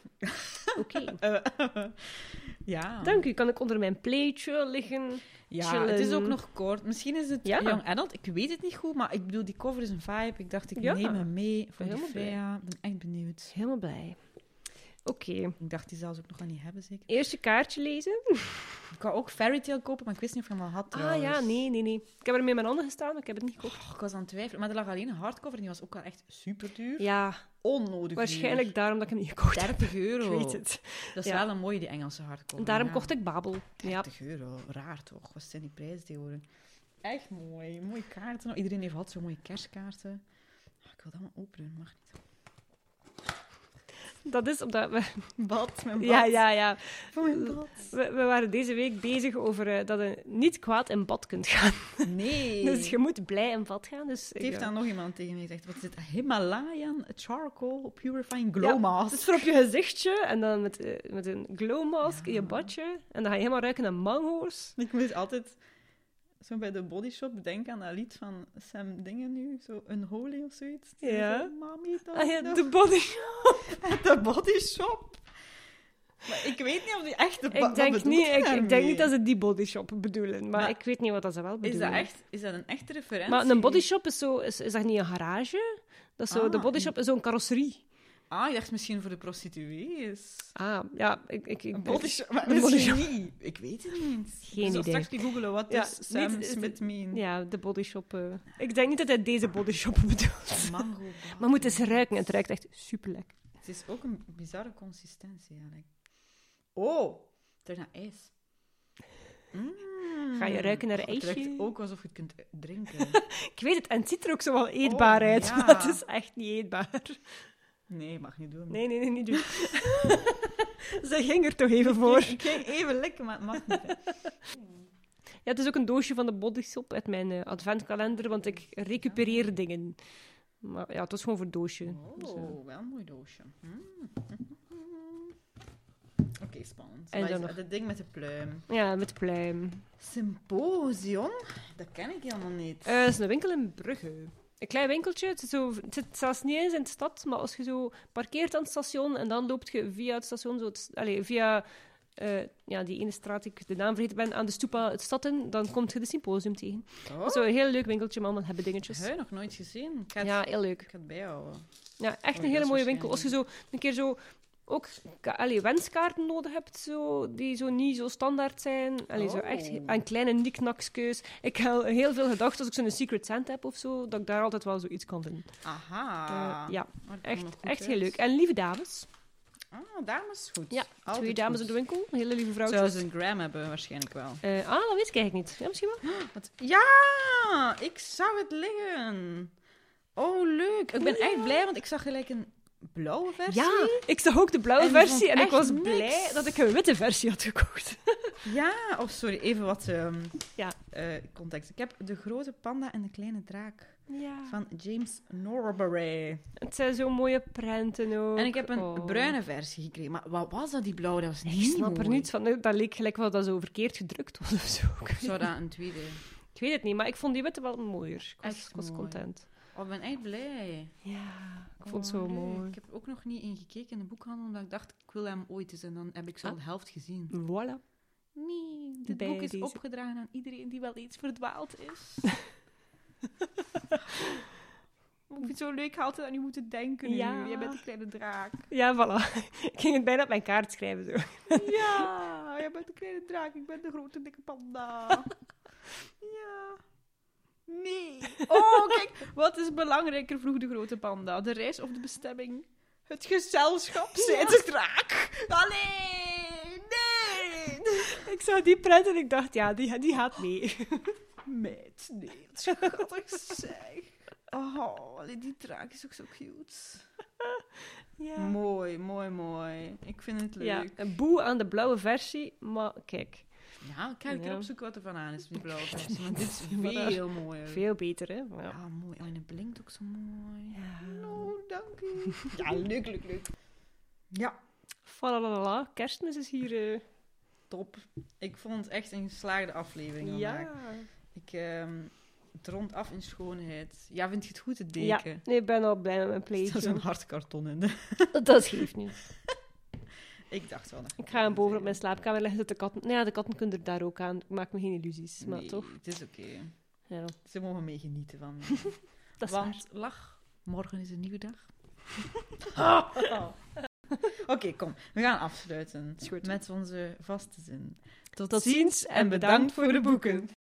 Oké.
Eh, ja.
Dank u. Kan ik onder mijn pleetje liggen?
Ja,
chillen.
het is ook nog kort. Misschien is het
Ja.
young adult. Ik weet het niet goed, maar ik bedoel, die cover is een vibe. Ik dacht, ik
Ja.
neem hem mee voor die
Helemaal blij.
Freya. Ik ben echt benieuwd.
Helemaal blij. Oké.
Ik dacht, die zal ze ook nog wel niet hebben, zeker.
Eerst je kaartje lezen.
Ik wou ook Fairy Tail kopen, maar ik wist niet of ik hem al had,
Ah
trouwens.
ja, nee, nee, nee. Ik heb er mee in mijn handen gestaan, maar ik heb het niet gekocht.
Oh, ik was aan het twijfelen. Maar er lag alleen een hardcover en die was ook wel echt super duur.
Ja,
Onnodig
waarschijnlijk
duur.
daarom dat ik hem niet gekocht heb.
dertig euro.
Ik weet het.
Dat is
Ja.
wel een mooie, die Engelse hardcover.
Daarom
ja.
kocht ik Babel. Ja.
dertig euro. Raar toch? Wat zijn die prijzen tegenwoordig? Echt mooi. Mooie kaarten. Iedereen heeft altijd zo'n mooie kerstkaarten. Ah, ik wil dat maar openen, mag niet.
Dat is omdat we...
Bad, mijn bad.
Ja, ja, ja.
Van mijn bad.
We, we waren deze week bezig over uh, dat je niet kwaad in bad kunt gaan.
Nee.
Dus je moet blij in bad gaan. Dus,
Het heeft
ja.
dan nog iemand tegen mij gezegd. Wat is het? Himalayan Charcoal Purifying Glow
Ja,
Mask.
het is voor op je gezichtje en dan met, uh, met een glow mask in je badje. En dan ga je helemaal ruiken naar mango's.
Ik moet altijd zo bij de bodyshop denken aan dat lied van Sam Dingen nu. Zo Unholy of zoiets.
Ja.
Zo, Mami, dat
Ah ja,
nog.
de body.
De bodyshop. Maar ik weet niet of die echt de
Ik denk, niet, ik, ik denk niet dat ze die bodyshop bedoelen, maar,
Maar
ik weet niet wat dat ze wel
Is
bedoelen.
dat, echt, is dat een echte referentie?
Maar een bodyshop is, zo, is, is dat niet een garage? Dat is zo,
Ah,
de bodyshop is zo'n carrosserie.
Ah, ik dacht misschien voor de prostituees.
Ah, ja, ik... ik, ik
Een bodyshop, maar
een
misschien
bodyshop.
niet. Ik weet het niet.
Geen
ik zal
idee.
straks die googelen wat
Ja,
is Sam
niet-
Smith mean.
Ja, de bodyshop. Uh. Ik denk niet dat hij deze bodyshop bedoelt.
Mango.
Maar moet eens ruiken. Het ruikt echt super lekker.
Het is ook een bizarre consistentie eigenlijk. Oh, het ruikt naar ijs. Mm.
Ga je ruiken naar
Het
ijsje?
ruikt ook alsof je het kunt drinken.
Ik weet het, en het ziet er ook zo wel eetbaar
Oh,
uit,
ja.
maar het is echt niet eetbaar.
Nee, mag niet doen.
Nee, nee, nee, niet doen. Ze ging er toch even voor.
Ik ging even likken, maar het mag niet. Hè.
Ja, het is ook een doosje van de bodyshop uit mijn uh, adventkalender, want ik recupereer dingen. Maar ja, het was gewoon voor het doosje. Dus, uh,
Oh, wel een mooi doosje. Mm. Oké, spannend.
En
Wat
dan
is
nog-
dat ding met de pluim.
ja, met pluim.
Symposium? Dat ken ik helemaal niet.
Uh, het is een winkel in Brugge. Een klein winkeltje. Het, is zo, het zit zelfs niet eens in de stad, maar als je zo parkeert aan het station en dan loopt je via het station, zo het, allez, via uh, ja, die ene straat, die ik de naam vergeten ben, aan de Stupa het stad in, dan kom je de Symposium tegen.
Oh,
Dat is zo'n heel leuk winkeltje, maar allemaal hebben dingetjes.
heb je nog nooit gezien? Ik ga het,
Ja, heel leuk.
ik ga het bijhouden.
Ja, echt
Oh,
een
dat
hele
is
mooie winkel. Als je
waarschijnlijk.
zo een keer zo ook ka- allee, wenskaarten nodig hebt, zo, die zo niet zo standaard zijn. Allee, zo
Oh.
echt aan kleine niknakskeus. Ik heb heel veel gedacht als ik zo'n Secret Santa heb of zo, dat ik daar altijd wel zoiets kan vinden.
Aha.
Eh, ja,
Oh, dat komt
echt,
nog goed
echt
uit.
heel leuk. En lieve dames.
Ah, dames, goed.
Ja,
Altijd
twee dames
goed.
in de winkel. Hele lieve
Zou
vrouwtjes.
ze een gram hebben, waarschijnlijk wel.
Eh, ah, dat weet ik eigenlijk niet. Ja, misschien wel.
Wat? Ja, ik zag het liggen. Oh, leuk. Ik ben
Ja.
echt blij, want ik zag gelijk een blauwe versie.
Ja, ik zag ook de blauwe
En die
versie
vond
en ik
echt
was
niks.
blij dat ik een witte versie had gekocht.
Ja, oh sorry, even wat ehm,
Ja.
eh, context. Ik heb De Grote Panda en de Kleine Draak
Ja.
van James Norbury.
Het zijn zo mooie prenten ook.
En ik heb een
Oh.
bruine versie gekregen. Maar wat was dat, die blauwe? Dat was
Ik
niet
snap er
mooi.
niets van. Dat leek gelijk wel dat zo verkeerd gedrukt was of zo.
Of zou dat een tweede?
Ik weet het niet, maar ik vond die witte wel mooier. Ik was,
Echt
ik was
mooi.
content.
Oh, ik ben echt blij.
Ja, ik
Oh,
vond het zo
leuk.
mooi.
Ik heb ook nog niet ingekeken in de boekhandel, omdat ik dacht, ik wil hem ooit eens. En dan heb ik zo
Ah.
de helft gezien.
Voilà.
Nee, dit
Bij
boek is
deze.
opgedragen aan iedereen die wel iets verdwaald is. Ik vind het zo leuk, ik had altijd aan u moeten denken nu.
Ja.
Jij bent de kleine draak.
Ja, voilà. Ik ging het bijna op mijn kaart schrijven. Zo.
Ja, jij bent de kleine draak, ik ben de grote dikke panda. Ja. Nee. Oh, kijk, wat is belangrijker, vroeg de grote panda? De reis of de bestemming? Het gezelschap, zei de draak. Allee, nee.
Ik zag die prent en ik dacht, ja, die, die gaat mee.
Meid, nee, wat schattig zeg. Oh, allee, die draak is ook zo cute.
Ja.
Mooi, mooi, mooi. Ik vind het leuk.
Ja, een boe aan de blauwe versie, maar kijk,
Ja, ik ga een keer
Ja.
opzoeken wat er van aan is, die blauwe versie. Maar dit is
Maar dat-
veel mooier.
veel beter, hè? Maar ja.
Ja, mooi. Oh, en het blinkt ook zo mooi.
Ja.
Oh, dank u. Ja, leuk, leuk, leuk. Ja,
Falalala, kerstmis is hier... eh,
top. Ik vond het echt een geslaagde aflevering vandaag.
ja.
Ik, ehm het rond af in schoonheid. Ja, vind je het goed, het deken?
Ja, nee, ik ben al blij met mijn
Er staat
pleetje.
zo'n hard karton in. De...
Dat geeft niet.
Ik dacht wel. dat
Ik ga hem boven op mijn slaapkamer leggen, dat de katten... Nou ja, de katten kunnen er daar ook aan. Ik maak me geen illusies, maar
Nee,
toch.
het is oké.
Ja,
Ze mogen mee genieten van.
dat is waar.
Want lach, morgen is een nieuwe dag. Oké, kom. We gaan afsluiten
Is goed.
met onze vaste zin. Tot,
Tot ziens en bedankt voor de boeken.